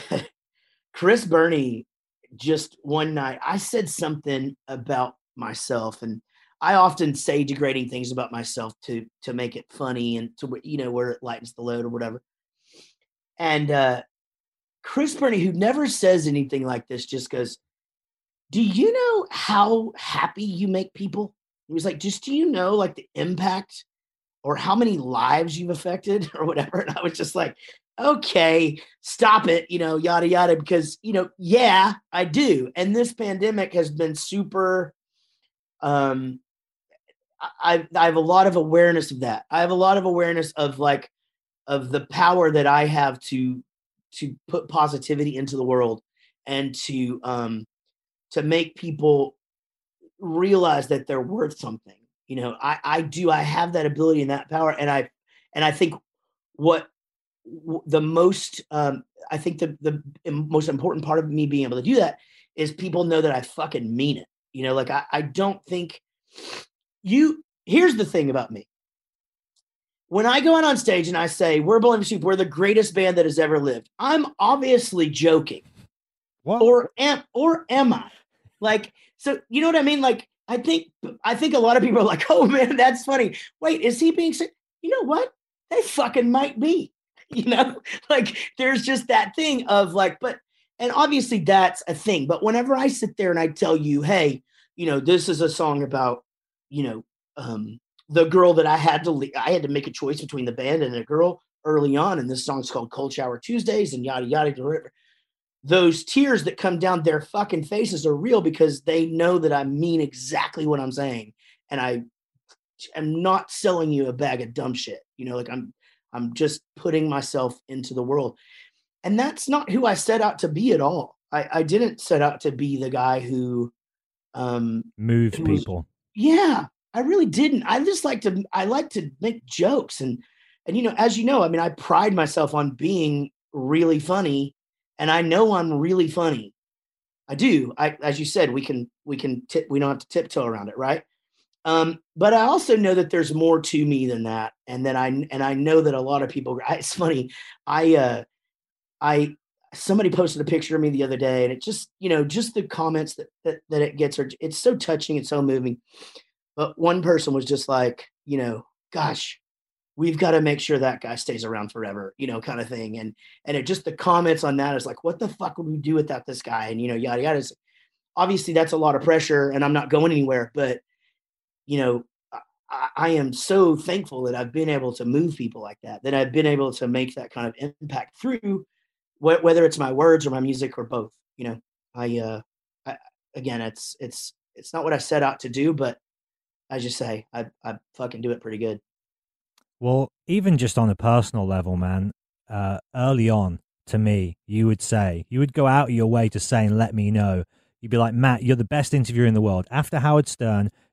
Speaker 5: Chris Burney, just one night, I said something about myself, and I often say degrading things about myself to to make it funny and to, you know, where it lightens the load or whatever. And uh, Chris Burney, who never says anything like this, just goes, "Do you know how happy you make people?" He was like, "Just, do you know, like, the impact or how many lives you've affected or whatever?" And I was just like, okay, stop it, you know, yada, yada, because, you know, yeah, I do. And this pandemic has been super, um, I, I have a lot of awareness of that. I have a lot of awareness of like, of the power that I have to, to put positivity into the world and to, um, to make people realize that they're worth something. You know, I, I do, I have that ability and that power. And I, and I think what w- the most, um, I think the, the most important part of me being able to do that is people know that I fucking mean it. You know, like I, I don't think you, here's the thing about me. When I go out on stage and I say, we're Bowling for Soup, we're the greatest band that has ever lived, I'm obviously joking.
Speaker 6: What?
Speaker 5: Or am, or am I? Like, so, you know what I mean? Like, I think, I think a lot of people are like, oh man, that's funny. Wait, is he being sick? You know what? They fucking might be, you know, like there's just that thing of like, but, and obviously that's a thing. But whenever I sit there and I tell you, hey, you know, this is a song about, you know, um, the girl that I had to, leave, I had to make a choice between the band and a girl early on. And this song's called Cold Shower Tuesdays and yada, yada, yada. Those tears that come down their fucking faces are real because they know that I mean exactly what I'm saying. And I am not selling you a bag of dumb shit. You know, like I'm, I'm just putting myself into the world. And that's not who I set out to be at all. I, I didn't set out to be the guy who um,
Speaker 6: moves
Speaker 5: who was,
Speaker 6: people.
Speaker 5: Yeah, I really didn't. I just like to, I like to make jokes. And, and, you know, as you know, I mean, I pride myself on being really funny. And I know I'm really funny. I do. I, as you said, we can, we can, tip, we don't have to tiptoe around it. Right. Um, but I also know that there's more to me than that. And that I, and I know that a lot of people, it's funny. I, uh, I, somebody posted a picture of me the other day and it just, you know, just the comments that, that, that it gets are, it's so touching. It's so moving. But one person was just like, you know, gosh, we've got to make sure that guy stays around forever, you know, kind of thing. And, and it just, the comments on that is like, what the fuck would we do without this guy? And, you know, yada, yada. Obviously that's a lot of pressure and I'm not going anywhere, but you know, I, I am so thankful that I've been able to move people like that, that I've been able to make that kind of impact through wh- whether it's my words or my music or both, you know, I, uh, I, again, it's, it's, it's not what I set out to do, but as you say, I, I fucking do it pretty good.
Speaker 6: Well, even just on a personal level, man, uh, early on to me, you would say, you would go out of your way to say and let me know. You'd be like, Matt, you're the best interviewer in the world. After Howard Stern,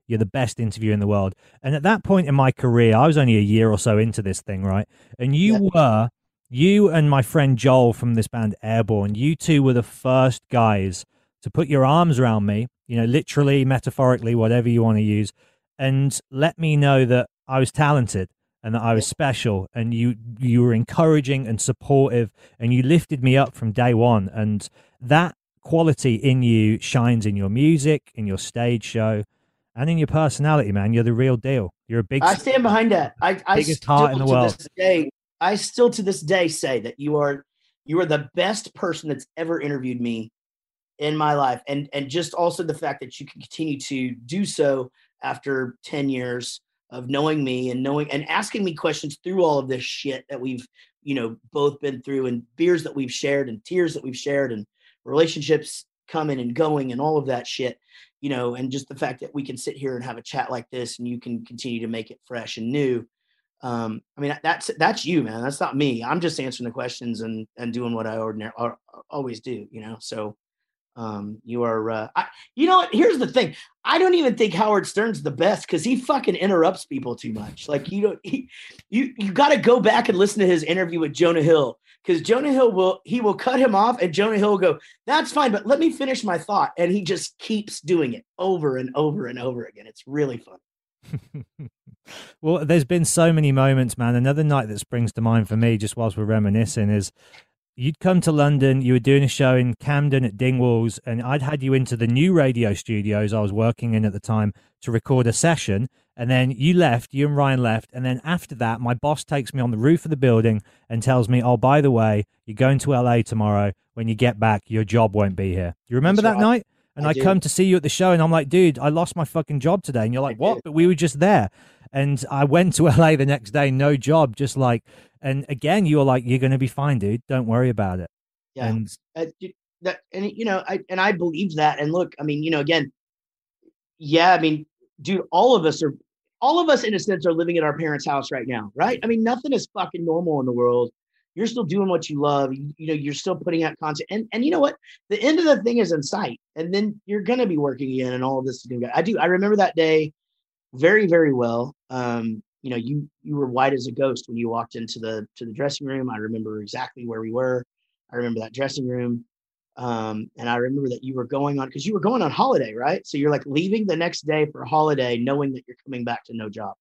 Speaker 6: You're the best interviewer in the world. And at that point in my career, I was only a year or so into this thing, right? And you
Speaker 5: Yeah.
Speaker 6: were, you and my friend Joel from this band Airborne, you two were the first guys to put your arms around me, you know, literally, metaphorically, whatever you want to use, and let me know that I was talented and that I was special, and you you were encouraging and supportive, and you lifted me up from day one. And that quality in you shines in your music, in your stage show, and in your personality, man. You're the real deal. You're a big
Speaker 5: I stand behind that. I, I
Speaker 6: biggest
Speaker 5: still
Speaker 6: heart in the
Speaker 5: to
Speaker 6: world.
Speaker 5: this day, I still to this day say that you are you are the best person that's ever interviewed me in my life. And and just also the fact that you can continue to do so after ten years of knowing me and knowing and asking me questions through all of this shit that we've, you know, both been through, and beers that we've shared and tears that we've shared and relationships coming and going and all of that shit, you know, and just the fact that we can sit here and have a chat like this and you can continue to make it fresh and new. Um, I mean, that's, that's you, man. That's not me. I'm just answering the questions and, and doing what I ordinarily always do, you know? So, um, you are, uh, I, you know what, here's the thing. I don't even think Howard Stern's the best, cause he fucking interrupts people too much. Like, you don't, he, you, you got to go back and listen to his interview with Jonah Hill. Cause Jonah Hill will, he will cut him off and Jonah Hill will go, that's fine, but let me finish my thought. And he just keeps doing it over and over and over again. It's really fun.
Speaker 6: Well, there's been so many moments, man. Another night that springs to mind for me, just whilst we're reminiscing, is you'd come to London, you were doing a show in Camden at Dingwalls, and I'd had you into the new radio studios I was working in at the time to record a session. And then you left, you and Ryan left. And then after that, my boss takes me on the roof of the building and tells me, oh, by the way, you're going to L A tomorrow. When you get back, your job won't be here. You remember
Speaker 5: That's
Speaker 6: that
Speaker 5: right.
Speaker 6: night? And I, I
Speaker 5: do.
Speaker 6: come to see you at the show, and I'm like, dude, I lost my fucking job today. And you're like,
Speaker 5: I
Speaker 6: what?
Speaker 5: did.
Speaker 6: But we were just there. And I went to L A the next day, no job, just like, and again, you were like, you're going to be fine, dude. Don't worry about it.
Speaker 5: Yeah.
Speaker 6: And
Speaker 5: Uh, dude, that, and you know, I, and I believe that. And look, I mean, you know, again, yeah, I mean, dude, all of us are, all of us in a sense are living at our parents' house right now, right? I mean, nothing is fucking normal in the world. You're still doing what you love. You, you know, you're still putting out content. And, and you know what? The end of the thing is in sight. And then you're going to be working again and all of this is going to go. I do. I remember that day very, very well. Um, you know, you, you were white as a ghost when you walked into the, to the dressing room. I remember exactly where we were. I remember that dressing room. Um, and I remember that you were going on, cause you were going on holiday, right? So you're like leaving the next day for a holiday, knowing that you're coming back to no job.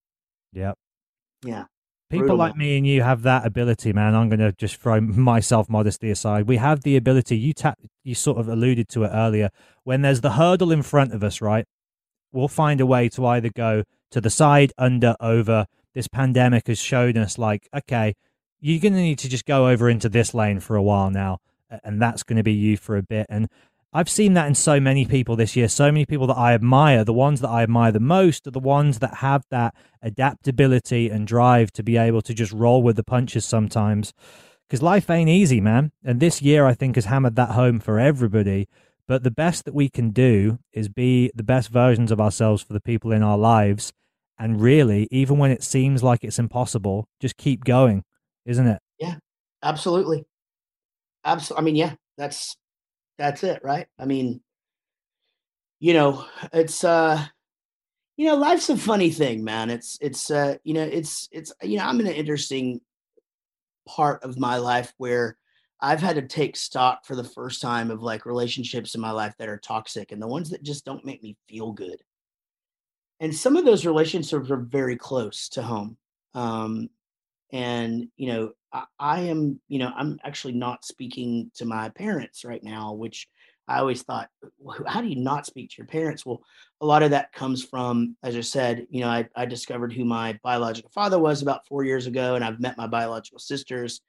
Speaker 6: yep.
Speaker 5: Yeah.
Speaker 6: People
Speaker 5: Brutal,
Speaker 6: like
Speaker 5: man.
Speaker 6: me and you have that ability, man. I'm going to just throw my self-modesty aside. We have the ability, you tap, you sort of alluded to it earlier, when there's the hurdle in front of us, right? We'll find a way to either go to the side, under, over. This pandemic has shown us like, okay, you're going to need to just go over into this lane for a while now. And that's going to be you for a bit. And I've seen that in so many people this year, so many people that I admire. The ones that I admire the most are the ones that have that adaptability and drive to be able to just roll with the punches sometimes. Because life ain't easy, man. And this year, I think, has hammered that home for everybody. But the best that we can do is be the best versions of ourselves for the people in our lives. And really, even when it seems like it's impossible, just keep going, isn't it?
Speaker 5: Yeah, absolutely. Absolutely. I mean, yeah, that's, that's it. Right. I mean, you know, it's, uh, you know, life's a funny thing, man. It's, it's, uh, you know, it's, it's, you know, I'm in an interesting part of my life where I've had to take stock for the first time of like relationships in my life that are toxic and the ones that just don't make me feel good. And some of those relationships are very close to home. Um, and, you know, I, I am, you know, I'm actually not speaking to my parents right now, which I always thought, how do you not speak to your parents? Well, a lot of that comes from, as I said, you know, I, I discovered who my biological father was about four years ago, and I've met my biological sisters.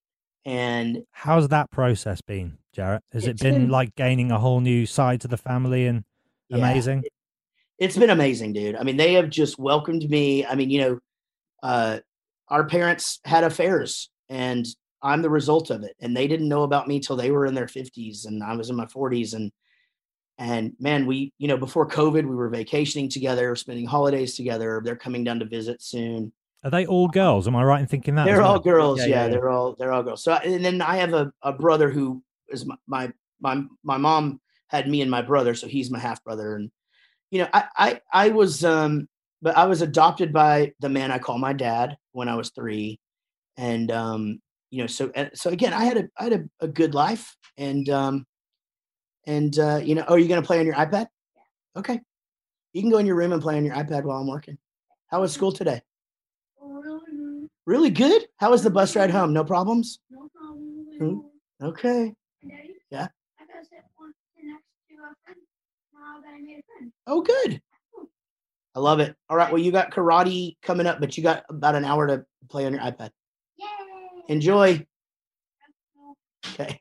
Speaker 5: And
Speaker 6: how's that process been, Jarrett? Has it been,
Speaker 5: been
Speaker 6: like gaining a whole new side to the family and
Speaker 5: yeah,
Speaker 6: amazing?
Speaker 5: It, it's been amazing, dude. I mean, they have just welcomed me. I mean, you know, uh, our parents had affairs and I'm the result of it. And they didn't know about me till they were in their fifties and I was in my forties. And, and man, we, you know, before COVID, we were vacationing together, spending holidays together. They're coming down to visit soon.
Speaker 6: Are they all girls? Am I right in thinking that?
Speaker 5: They're
Speaker 6: as well?
Speaker 5: all girls.
Speaker 6: Yeah,
Speaker 5: Yeah,
Speaker 6: yeah, yeah.
Speaker 5: they're all, they're all girls. So, and then I have a, a brother who is my, my, my, my mom had me and my brother. So he's my half brother. And, you know, I, I, I was, um, but I was adopted by the man I call my dad when I was three. And, um, you know, so, so again, I had a, I had a, a good life and, um, and, uh, you know, oh, are you going to play on your iPad? Okay. You can go in your room and play on your iPad while I'm working. How was school today? Really good. How was the bus ride home? No problems?
Speaker 12: No problem.
Speaker 5: Hmm? Okay.
Speaker 12: Daddy,
Speaker 5: yeah.
Speaker 12: I got to sit one next to a friend. Now that I made a friend.
Speaker 5: Oh, good. I love it. All right. Well, you got karate coming up, but you got about an hour to play on your iPad.
Speaker 12: Yay!
Speaker 5: Enjoy. Okay.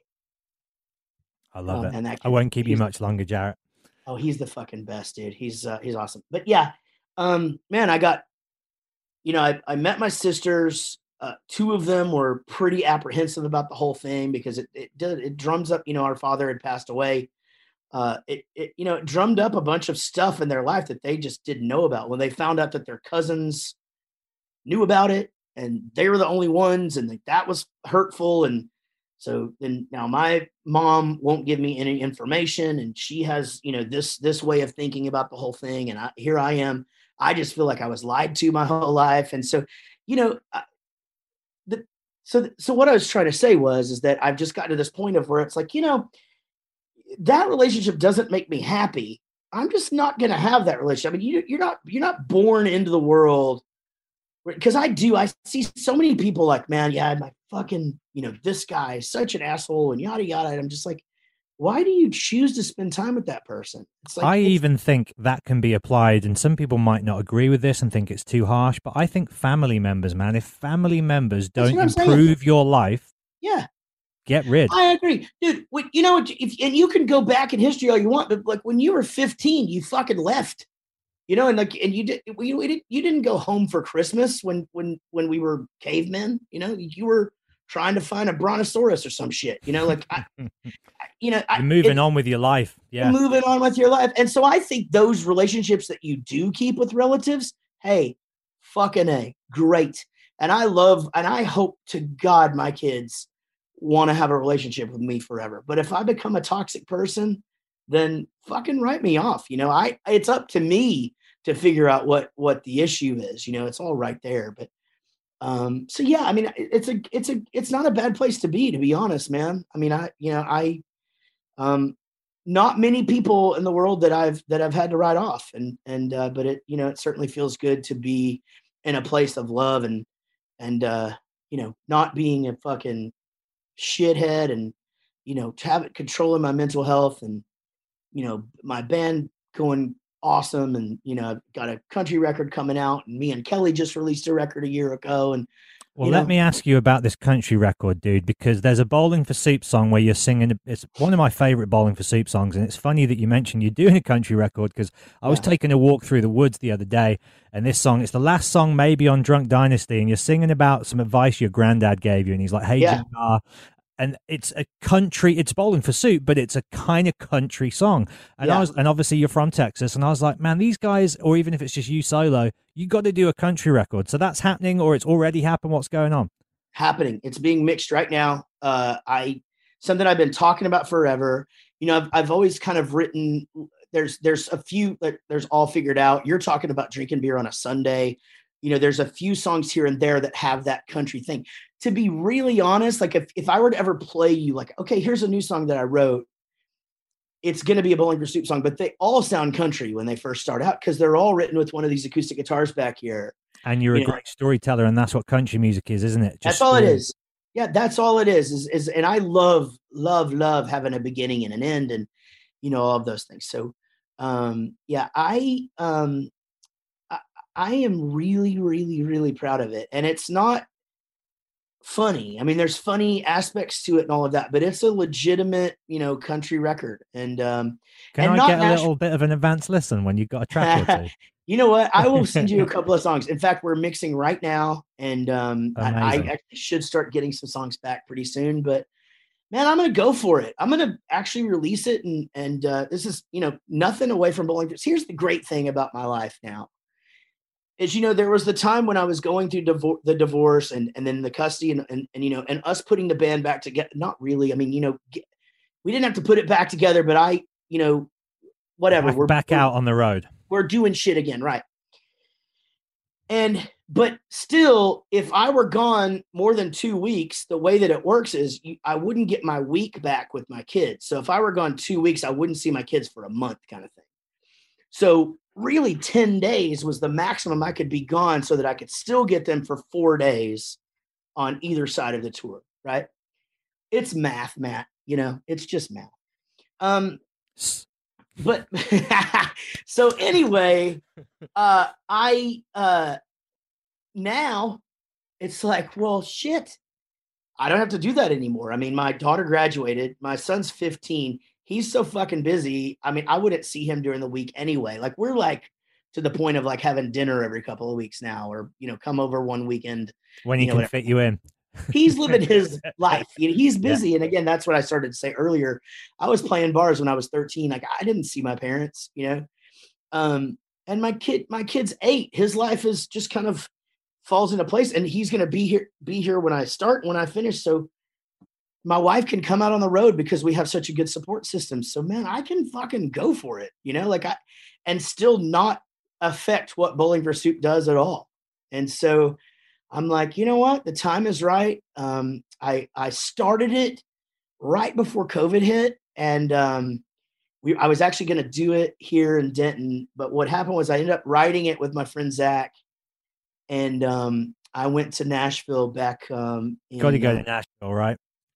Speaker 6: I love
Speaker 5: oh,
Speaker 6: it.
Speaker 5: Man, that
Speaker 6: I won't keep you much longer, Jarrett.
Speaker 5: Oh, he's the fucking best, dude. He's uh, he's awesome. But yeah, um, man, I got, you know, I, I met my sisters. Uh, two of them were pretty apprehensive about the whole thing because it it did it drums up. You know, our father had passed away. Uh, it, it you know it drummed up a bunch of stuff in their life that they just didn't know about. When they found out that their cousins knew about it and they were the only ones, and like, that was hurtful. And so then now my mom won't give me any information, and she has, you know, this, this way of thinking about the whole thing. And I, here I am, I just feel like I was lied to my whole life. And so, you know, I, the, so, so what I was trying to say was, is that I've just gotten to this point of where it's like, you know, that relationship doesn't make me happy. I'm just not going to have that relationship. I mean, you, you're not, you're not born into the world. Because I do, I see so many people like, man, yeah, my fucking, you know, this guy is such an asshole and yada, yada. And I'm just like, why do you choose to spend time with that person? It's like,
Speaker 6: I
Speaker 5: it's,
Speaker 6: even think that can be applied, and some people might not agree with this and think it's too harsh, but I think family members, man, if family members don't improve saying. your life,
Speaker 5: yeah,
Speaker 6: get rid.
Speaker 5: I agree. Dude, you know, if, and you can go back in history all you want, but like when you were fifteen, you fucking left. You know, and like, and you did, we, we did, you didn't go home for Christmas when, when, when we were cavemen. You know, you were trying to find a brontosaurus or some shit. You know, like, I, you know,
Speaker 6: you're moving I, on with your life. Yeah,
Speaker 5: moving on with your life. And so I think those relationships that you do keep with relatives, hey, fucking A, great. And I love, and I hope to God my kids want to have a relationship with me forever. But if I become a toxic person, then fucking write me off. You know, I, it's up to me to figure out what, what the issue is, you know, it's all right there. But, um, so yeah, I mean, it's a, it's a, it's not a bad place to be, to be honest, man. I mean, I, you know, I, um, not many people in the world that I've, that I've had to write off and, and, uh, but it, you know, it certainly feels good to be in a place of love and, and, uh, you know, not being a fucking shithead and, you know, to have it controlling my mental health and, you know, my band going awesome. And, you know, I've got a country record coming out and me and Kelly just released a record a year ago. And,
Speaker 6: well, let know, me ask you about this country record, dude, because there's a Bowling for Soup song where you're singing. It's one of my favorite Bowling for Soup songs. And it's funny that you mentioned you're doing a country record because I was yeah. taking a walk through the woods the other day. And this song, it's the last song maybe on Drunk Dynasty. And you're singing about some advice your granddad gave you. And he's like, hey,
Speaker 5: yeah.
Speaker 6: Jim, and it's a country, it's Bowling for Soup, but it's a kind of country song. And yeah. I was, and obviously you're from Texas, and I was like, man, these guys, or even if it's just you solo, you got to do a country record. So that's happening, or it's already happened. What's going on?
Speaker 5: Happening. It's being mixed right now. Uh, I something I've been talking about forever. You know, I've I've always kind of written. There's there's a few. There's All Figured Out. You're talking about drinking beer on a Sunday. You know, there's a few songs here and there that have that country thing. To be really honest, like if, if I were to ever play you like, okay, here's a new song that I wrote, it's going to be a Bowling for Soup song, but they all sound country when they first start out because they're all written with one of these acoustic guitars back here.
Speaker 6: And you're
Speaker 5: you
Speaker 6: a
Speaker 5: know?
Speaker 6: great storyteller, and that's what country music is, isn't it? Just
Speaker 5: that's all story. It is. Yeah, that's all it is, is. Is and I love, love, love having a beginning and an end and, you know, all of those things. So, um, yeah, I, um, I, I am really, really, really proud of it. And it's not funny. I mean, there's funny aspects to it and all of that, but it's a legitimate, you know, country record. And um,
Speaker 6: can
Speaker 5: and
Speaker 6: I get a
Speaker 5: natu-
Speaker 6: little bit of an advanced listen when you've got a track or two?
Speaker 5: You know what? I will send you a couple of songs. In fact, we're mixing right now, and um, I, I actually should start getting some songs back pretty soon. But man, I'm going to go for it. I'm going to actually release it, and and uh, this is, you know, nothing away from Bowling. Here's the great thing about my life now. Is, you know, there was the time when I was going through divor- the divorce and, and then the custody and, and, and, you know, and us putting the band back together. Not really. I mean, you know, get, we didn't have to put it back together, but I, you know, whatever.
Speaker 6: Back,
Speaker 5: we're
Speaker 6: back
Speaker 5: we're,
Speaker 6: out on the road.
Speaker 5: we're doing shit again. Right. And, but still, if I were gone more than two weeks, the way that it works is you, I wouldn't get my week back with my kids. So if I were gone two weeks, I wouldn't see my kids for a month kind of thing. So really ten days was the maximum I could be gone so that I could still get them for four days on either side of the tour. Right. It's math, Matt, you know, it's just math. Um, but so anyway, uh, I, uh, now it's like, well, shit, I don't have to do that anymore. I mean, my daughter graduated, my son's fifteen. He's so fucking busy. I mean, I wouldn't see him during the week anyway. Like we're like to the point of like having dinner every couple of weeks now, or, you know, come over one weekend
Speaker 6: when he
Speaker 5: you know,
Speaker 6: can
Speaker 5: whatever.
Speaker 6: fit you in.
Speaker 5: He's living his life. He's busy. Yeah. And again, that's what I started to say earlier. I was playing bars when I was thirteen. Like I didn't see my parents, you know? Um, and my kid, my kid's eight, his life is just kind of falls into place, and he's going to be here, be here when I start, when I finish. So my wife can come out on the road because we have such a good support system. So man, I can fucking go for it, you know, like I, and still not affect what Bowling for Soup does at all. And so I'm like, you know what? The time is right. Um, I, I started it right before COVID hit. And um, we, I was actually going to do it here in Denton. But what happened was I ended up writing it with my friend Zach. And um, I went to Nashville back. Um, in,
Speaker 6: Got to go
Speaker 5: uh,
Speaker 6: to Nashville, right?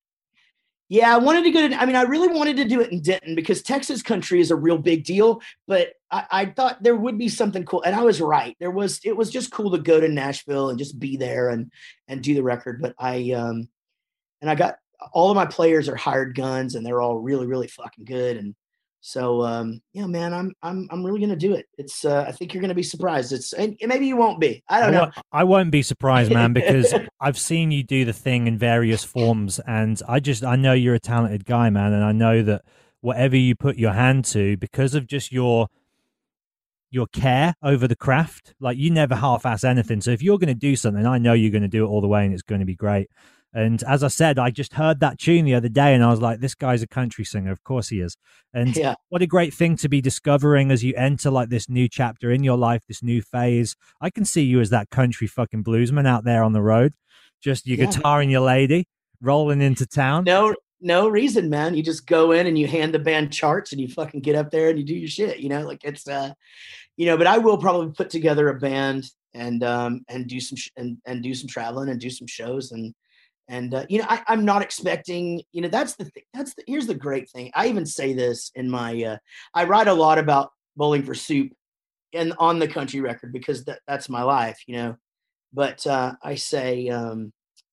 Speaker 5: Yeah, I wanted to go to, I mean, I really wanted to do it in Denton because Texas country is a real big deal, but I, I thought there would be something cool. And I was right. There was, it was just cool to go to Nashville and just be there and, and do the record. But I, um, and I got, all of my players are hired guns and they're all really, really fucking good. And so, um, yeah, man, I'm, I'm, I'm really going to do it. It's, uh, I think you're going to be surprised. It's, and maybe you won't be, I don't
Speaker 6: I
Speaker 5: know.
Speaker 6: won't, I won't be surprised, man, because I've seen you do the thing in various forms. And I just, I know you're a talented guy, man. And I know that whatever you put your hand to, because of just your, your care over the craft, like you never half-ass anything. So if you're going to do something, I know you're going to do it all the way and it's going to be great. And as I said, I just heard that tune the other day and I was like, this guy's a country singer. Of course he is. And
Speaker 5: yeah.
Speaker 6: What a great thing to be discovering as you enter like this new chapter in your life, this new phase. I can see you as that country fucking bluesman out there on the road, just your yeah. guitar and your lady rolling into town.
Speaker 5: No, no reason, man. You just go in and you hand the band charts and you fucking get up there and you do your shit, you know, like it's, uh, you know, but I will probably put together a band and, um, and do some, sh- and, and do some traveling and do some shows and, And, uh, you know, I, I'm not expecting, you know, that's the thing. That's the, here's the great thing. I even say this in my, uh, I write a lot about Bowling for Soup and on the country record because that, that's my life, you know, but uh, I say, um,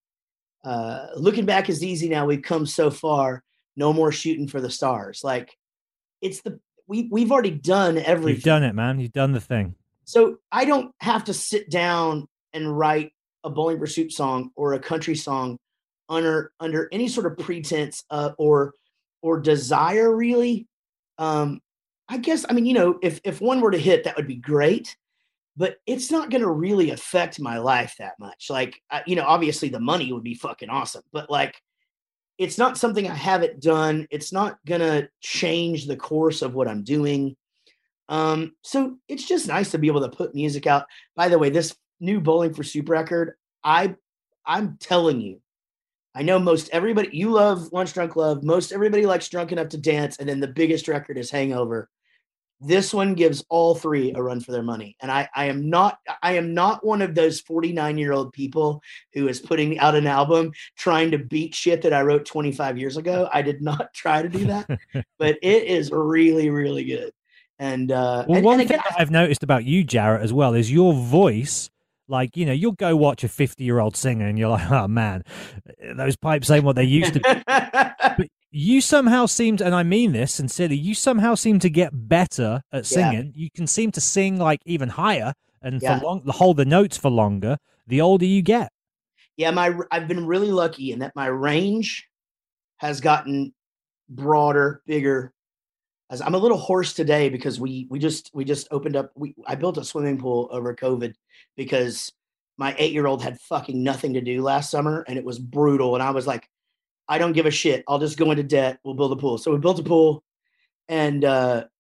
Speaker 5: uh, looking back is easy now. We've come so far. No more shooting for the stars. Like it's the, we, we've already done everything.
Speaker 6: You've done it, man. You've done the thing.
Speaker 5: So I don't have to sit down and write a Bowling for Soup song or a country song under under any sort of pretense uh, or or desire, really. Um, I guess, I mean, you know, if if one were to hit, that would be great, but it's not going to really affect my life that much. Like, I, you know, obviously the money would be fucking awesome, but like, it's not something I haven't done. It's not going to change the course of what I'm doing. Um, so it's just nice to be able to put music out. By the way, this new Bowling for Soup record, I, I'm telling you, I know most everybody, you love Lunch Drunk Love. Most everybody likes Drunk Enough to Dance. And then the biggest record is Hangover. This one gives all three a run for their money. And I, I am not, I am not one of those forty-nine year old people who is putting out an album trying to beat shit that I wrote twenty-five years ago. I did not try to do that, but it is really, really good. And, uh,
Speaker 6: well,
Speaker 5: and,
Speaker 6: one
Speaker 5: and
Speaker 6: thing
Speaker 5: again,
Speaker 6: that I've noticed about you, Jarrett, as well, is your voice. Like, you know, you'll go watch a fifty-year-old singer and you're like, oh, man, those pipes ain't what they used to be. But you somehow seem to, and I mean this sincerely, you somehow seem to get better at singing. Yeah. You can seem to sing, like, even higher and
Speaker 5: yeah.
Speaker 6: for long, hold the notes for longer the older you get.
Speaker 5: Yeah, my I've been really lucky in that my range has gotten broader, bigger. As I'm a little hoarse today because we we just we just opened up. We I built a swimming pool over COVID because my eight-year-old had fucking nothing to do last summer and it was brutal. And I was like, I don't give a shit. I'll just go into debt. We'll build a pool. So we built a pool, and uh,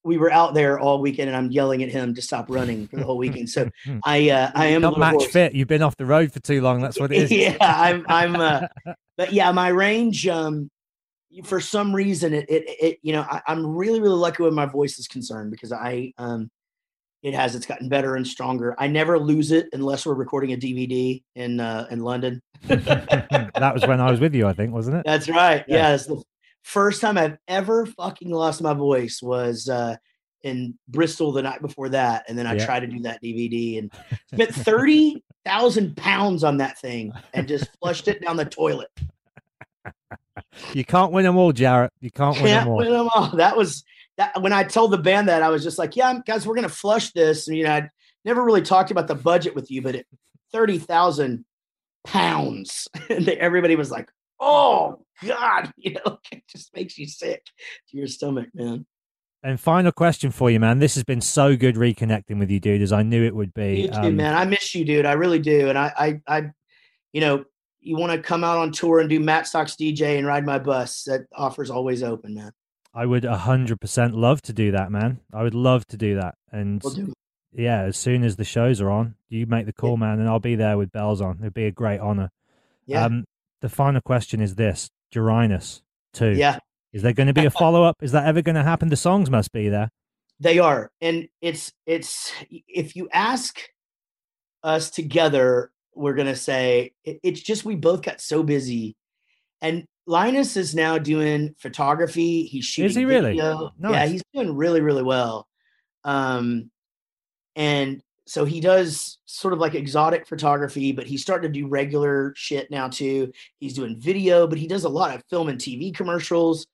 Speaker 5: we were out there all weekend, and I'm yelling at him to stop running for the whole weekend. So I uh, I am
Speaker 6: not
Speaker 5: a little
Speaker 6: match
Speaker 5: hoarse.
Speaker 6: fit. You've been off the road for too long. That's what it is.
Speaker 5: Yeah, I'm I'm. Uh, but yeah, my range. Um, for some reason, it it, it you know I, I'm really really lucky when my voice is concerned because I um. It has. It's gotten better and stronger. I never lose it unless we're recording a D V D in uh, in London.
Speaker 6: That was when I was with you, I think, wasn't it?
Speaker 5: That's right.
Speaker 6: Yeah.
Speaker 5: Yes, the first time I've ever fucking lost my voice was uh, in Bristol the night before that, and then I
Speaker 6: Yeah.
Speaker 5: tried to do that D V D and spent thirty thousand pounds on that thing and just flushed it down the toilet.
Speaker 6: You can't win them all, Jarrett. You can't win
Speaker 5: Can't
Speaker 6: them all.
Speaker 5: win them all. That was that. When I told the band that, I was just like, "Yeah, guys, we're gonna flush this." And you know, I never really talked about the budget with you, but at thirty thousand pounds, and they, everybody was like, "Oh God," you know, it just makes you sick to your stomach, man.
Speaker 6: And final question for you, man. This has been so good reconnecting with you, dude, as I knew it would be.
Speaker 5: You too,
Speaker 6: Um,
Speaker 5: man. I miss you, dude. I really do. And I, I, I you know, you want to come out on tour and do Matt Stocks D J and ride my bus? That offer's always open, man.
Speaker 6: I would one hundred percent love to do that, man. I would love to do that. And
Speaker 5: We'll do it.
Speaker 6: yeah, as soon as the shows are on, you make the call, man, and I'll be there with bells on. It'd be a great honor.
Speaker 5: Yeah.
Speaker 6: Um, the final question is this: Jorinus two.
Speaker 5: Yeah.
Speaker 6: Is there going to be a follow up? Is that ever going to happen? The songs must be there.
Speaker 5: They are. And it's, it's, if you ask us together, we're going to say it, it's just, we both got so busy. And Linus is now doing photography. He's shooting.
Speaker 6: Is he really?
Speaker 5: video.
Speaker 6: Nice.
Speaker 5: Yeah, he's doing really, really well. Um, and so he does sort of like exotic photography, but he's starting to do regular shit now too. He's doing video, but he does a lot of film and T V commercials.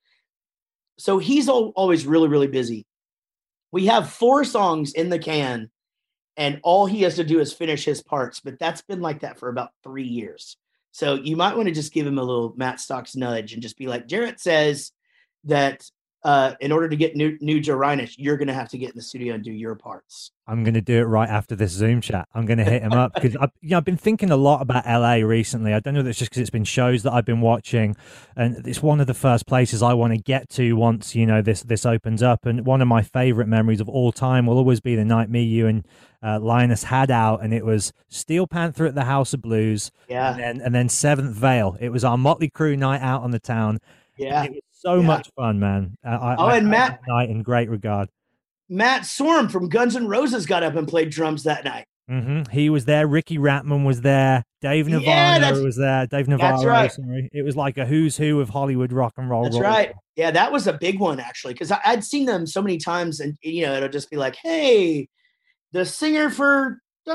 Speaker 5: So he's al- always really, really busy. We have four songs in the can, and all he has to do is finish his parts, but that's been like that for about three years. So you might want to just give him a little Matt Stocks nudge and just be like, Jarrett says that uh, in order to get new, new Jorinus, you're going to have to get in the studio and do your parts.
Speaker 6: I'm going to do it right after this Zoom chat. I'm going to hit him up because I've, you know, I've been thinking a lot about L A recently. I don't know if it's just because it's been shows that I've been watching, and it's one of the first places I want to get to once, you know, this this opens up. And one of my favorite memories of all time will always be the night me, you, and uh, Linus had out, and it was Steel Panther at the House of Blues,
Speaker 5: Yeah.
Speaker 6: and then, and then Seventh Veil. It was our Motley Crue night out on the town.
Speaker 5: Yeah.
Speaker 6: It was so
Speaker 5: Yeah.
Speaker 6: much fun, man. Uh, I,
Speaker 5: Oh,
Speaker 6: I
Speaker 5: and
Speaker 6: hold
Speaker 5: Matt-
Speaker 6: that night in great regard.
Speaker 5: Matt Sorm from Guns N' Roses got up and played drums that night.
Speaker 6: hmm He was there. Ricky Ratman was there. Dave
Speaker 5: Yeah,
Speaker 6: Navarro
Speaker 5: that's-
Speaker 6: was there. Dave
Speaker 5: that's
Speaker 6: Navarro.
Speaker 5: right.
Speaker 6: sorry. It was like a who's who of Hollywood rock and roll.
Speaker 5: That's
Speaker 6: roll.
Speaker 5: right. Yeah, that was a big one actually, because I'd seen them so many times, and you know, it'll just be like, "Hey, the singer for who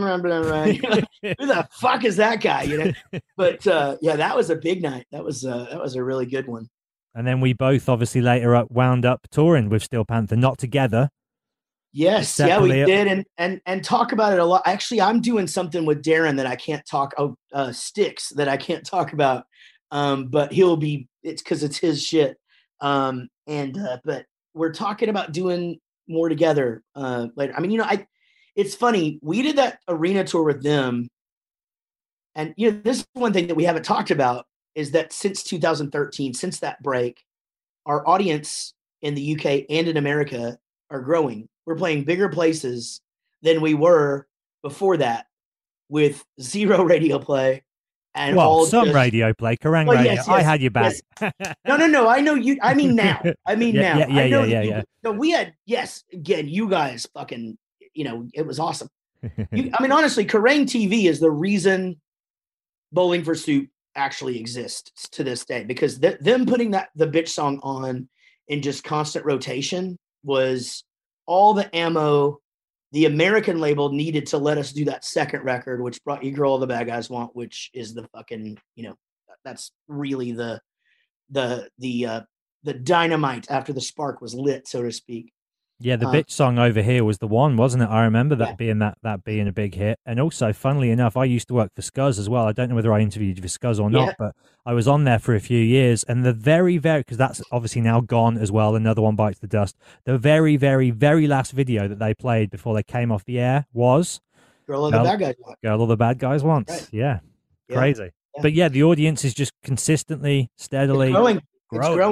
Speaker 5: the fuck is that guy?" You know. But uh, yeah, that was a big night. That was uh, that was a really good one.
Speaker 6: And then we both obviously later up wound up touring with Steel Panther, not together.
Speaker 5: Yes, yeah, we
Speaker 6: Separately-
Speaker 5: did, and and and talk about it a lot. Actually, I'm doing something with Darren that I can't talk. Oh, uh, Sticks that I can't talk about. Um, but he'll be. It's because it's his shit. Um, and uh, but we're talking about doing more together uh, later. I mean, you know, I. It's funny. We did that arena tour with them, and you know, this is one thing that we haven't talked about is that since two thousand thirteen, since that break, our audience in the U K and in America are growing. We're playing bigger places than we were before that, with zero radio play and
Speaker 6: well,
Speaker 5: all
Speaker 6: some
Speaker 5: just-
Speaker 6: radio play, Kerrang
Speaker 5: Well,
Speaker 6: radio.
Speaker 5: yes,
Speaker 6: I
Speaker 5: yes,
Speaker 6: had your back.
Speaker 5: No, no, no. I know you. I mean now. I mean
Speaker 6: Yeah,
Speaker 5: now.
Speaker 6: yeah, yeah,
Speaker 5: I know
Speaker 6: yeah,
Speaker 5: that
Speaker 6: yeah,
Speaker 5: you-
Speaker 6: yeah.
Speaker 5: No, we had yes. Again, you guys fucking. You know, it was awesome. You, I mean, honestly, Kerrang T V is the reason Bowling for Soup actually exists to this day, because th- them putting that the bitch song on in just constant rotation was all the ammo the American label needed to let us do that second record, which brought You Girl All the Bad Guys Want, which is the fucking, you know, that's really the the the uh the dynamite after the spark was lit, so to speak.
Speaker 6: Yeah, the
Speaker 5: Uh,
Speaker 6: bitch song Over Here was the one, wasn't it? I remember that
Speaker 5: Yeah.
Speaker 6: being that that being a big hit. And also, funnily enough, I used to work for Scuzz as well. I don't know whether I interviewed you for Scuzz or not,
Speaker 5: Yeah.
Speaker 6: but I was on there for a few years. And the very, very, because that's obviously now gone as well. Another one bites the dust. The very, very, very last video that they played before they came off the air was
Speaker 5: Girl All the
Speaker 6: Girl-
Speaker 5: Bad Guys Want.
Speaker 6: Girl All the Bad Guys Want.
Speaker 5: Right.
Speaker 6: Yeah.
Speaker 5: Yeah.
Speaker 6: Crazy.
Speaker 5: Yeah.
Speaker 6: But yeah, the audience is just consistently, steadily
Speaker 5: It's growing. It's
Speaker 6: growing.
Speaker 5: growing.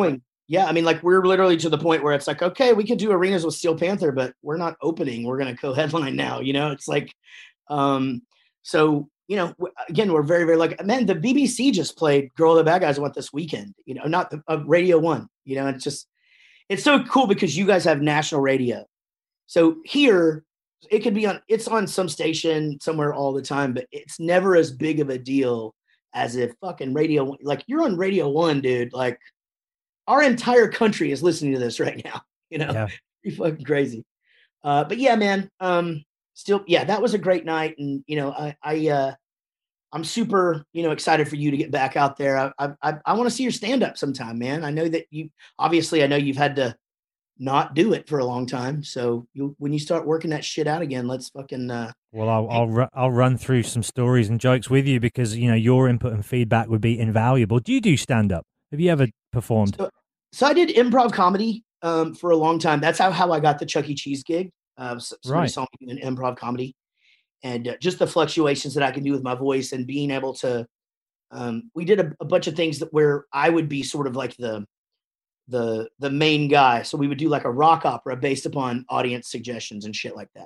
Speaker 5: Yeah, I mean, like we're literally to the point where it's like, okay, we could do arenas with Steel Panther, but we're not opening. We're going to co-headline now. You know, it's like, um, so you know, w- again, we're very, very lucky. Man, the B B C just played "Girl of the Bad Guys" Want this weekend. You know, not the, uh, Radio One. You know, it's just, it's so cool because you guys have national radio. So here, it could be on. It's on some station somewhere all the time, but it's never as big of a deal as if fucking Radio One. Like you're on Radio One, dude. Like. Our entire country is listening to this right now, you know,
Speaker 6: Yeah.
Speaker 5: You're fucking crazy. Uh, but yeah, man, um, still, yeah, that was a great night. And, you know, I, I, uh, I'm super, you know, excited for you to get back out there. I, I, I, I want to see your stand up sometime, man. I know that you, obviously I know you've had to not do it for a long time. So you, when you start working that shit out again, let's fucking, uh,
Speaker 6: Well, I'll I'll, ru- I'll run through some stories and jokes with you because, you know, your input and feedback would be invaluable. Do you do stand up? Have you ever performed?
Speaker 5: So, so I did improv comedy um, for a long time. That's how, how I got the Chuck E. Cheese gig. Uh, so- somebody
Speaker 6: Right.
Speaker 5: saw me doing improv comedy, and uh, just the fluctuations that I can do with my voice and being able to. Um, we did a, a bunch of things that where I would be sort of like the the the main guy. So we would do like a rock opera based upon audience suggestions and shit like that.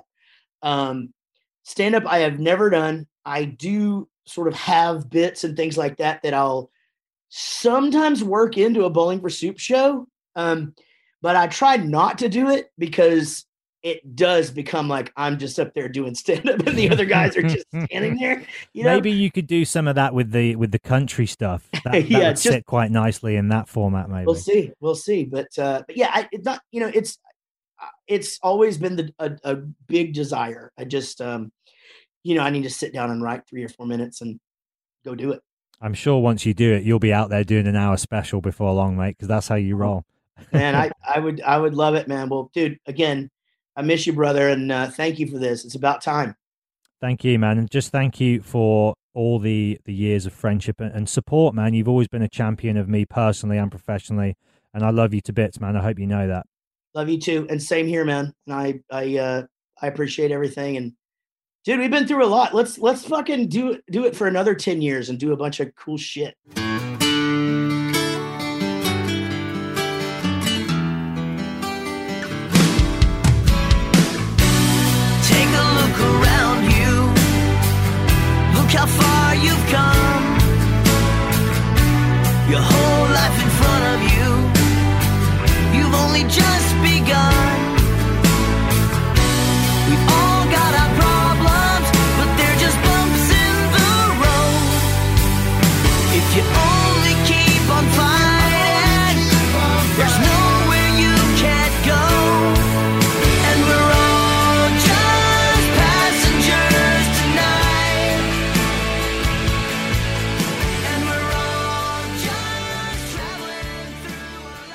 Speaker 5: Um, stand up, I have never done. I do sort of have bits and things like that that I'll sometimes work into a Bowling for Soup show. Um, but I tried not to do it because it does become like I'm just up there doing stand up and the other guys are just standing there. You know?
Speaker 6: Maybe you could do some of that with the with the country stuff. That, that
Speaker 5: Yeah,
Speaker 6: would
Speaker 5: just-
Speaker 6: sit quite nicely in that format. Maybe
Speaker 5: We'll see. We'll see. But, uh, but yeah, I, it's not, you know, it's, uh, it's always been the, a, a big desire. I just, um, you know, I need to sit down and write three or four minutes and go do it.
Speaker 6: I'm sure once you do it, you'll be out there doing an hour special before long, mate, because that's how you roll.
Speaker 5: Man, I, I would, I would love it, man. Well, dude, again, I miss you, brother. And uh, thank you for this. It's about time.
Speaker 6: Thank you, man. And just thank you for all the, the years of friendship and, and support, man. You've always been a champion of me personally and professionally. And I love you to bits, man. I hope you know that.
Speaker 5: Love you too. And same here, man. And I, I, uh, I appreciate everything. And dude, we've been through a lot. Let's, let's fucking do it, do it for another ten years and do a bunch of cool shit.
Speaker 4: Take a look around you. Look how far you've come. Your whole life in front of you. You've only just begun. We've all got our problems, but they're just bumps in the road. If you only keep on fighting, there's nowhere you can't go. And we're all just passengers tonight. And we're all just traveling through our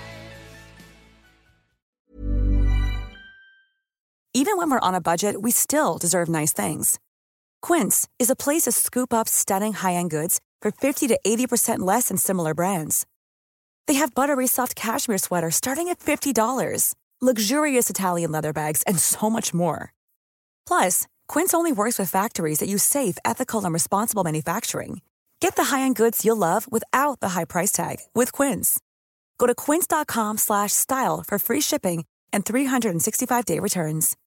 Speaker 4: lives.
Speaker 13: Even when we're on a budget, we still deserve nice things. Quince is a place to scoop up stunning high-end goods for fifty to eighty percent less than similar brands. They have buttery soft cashmere sweaters starting at fifty dollars, luxurious Italian leather bags, and so much more. Plus, Quince only works with factories that use safe, ethical, and responsible manufacturing. Get the high-end goods you'll love without the high price tag with Quince. Go to quince.com slash style for free shipping and three sixty-five day returns.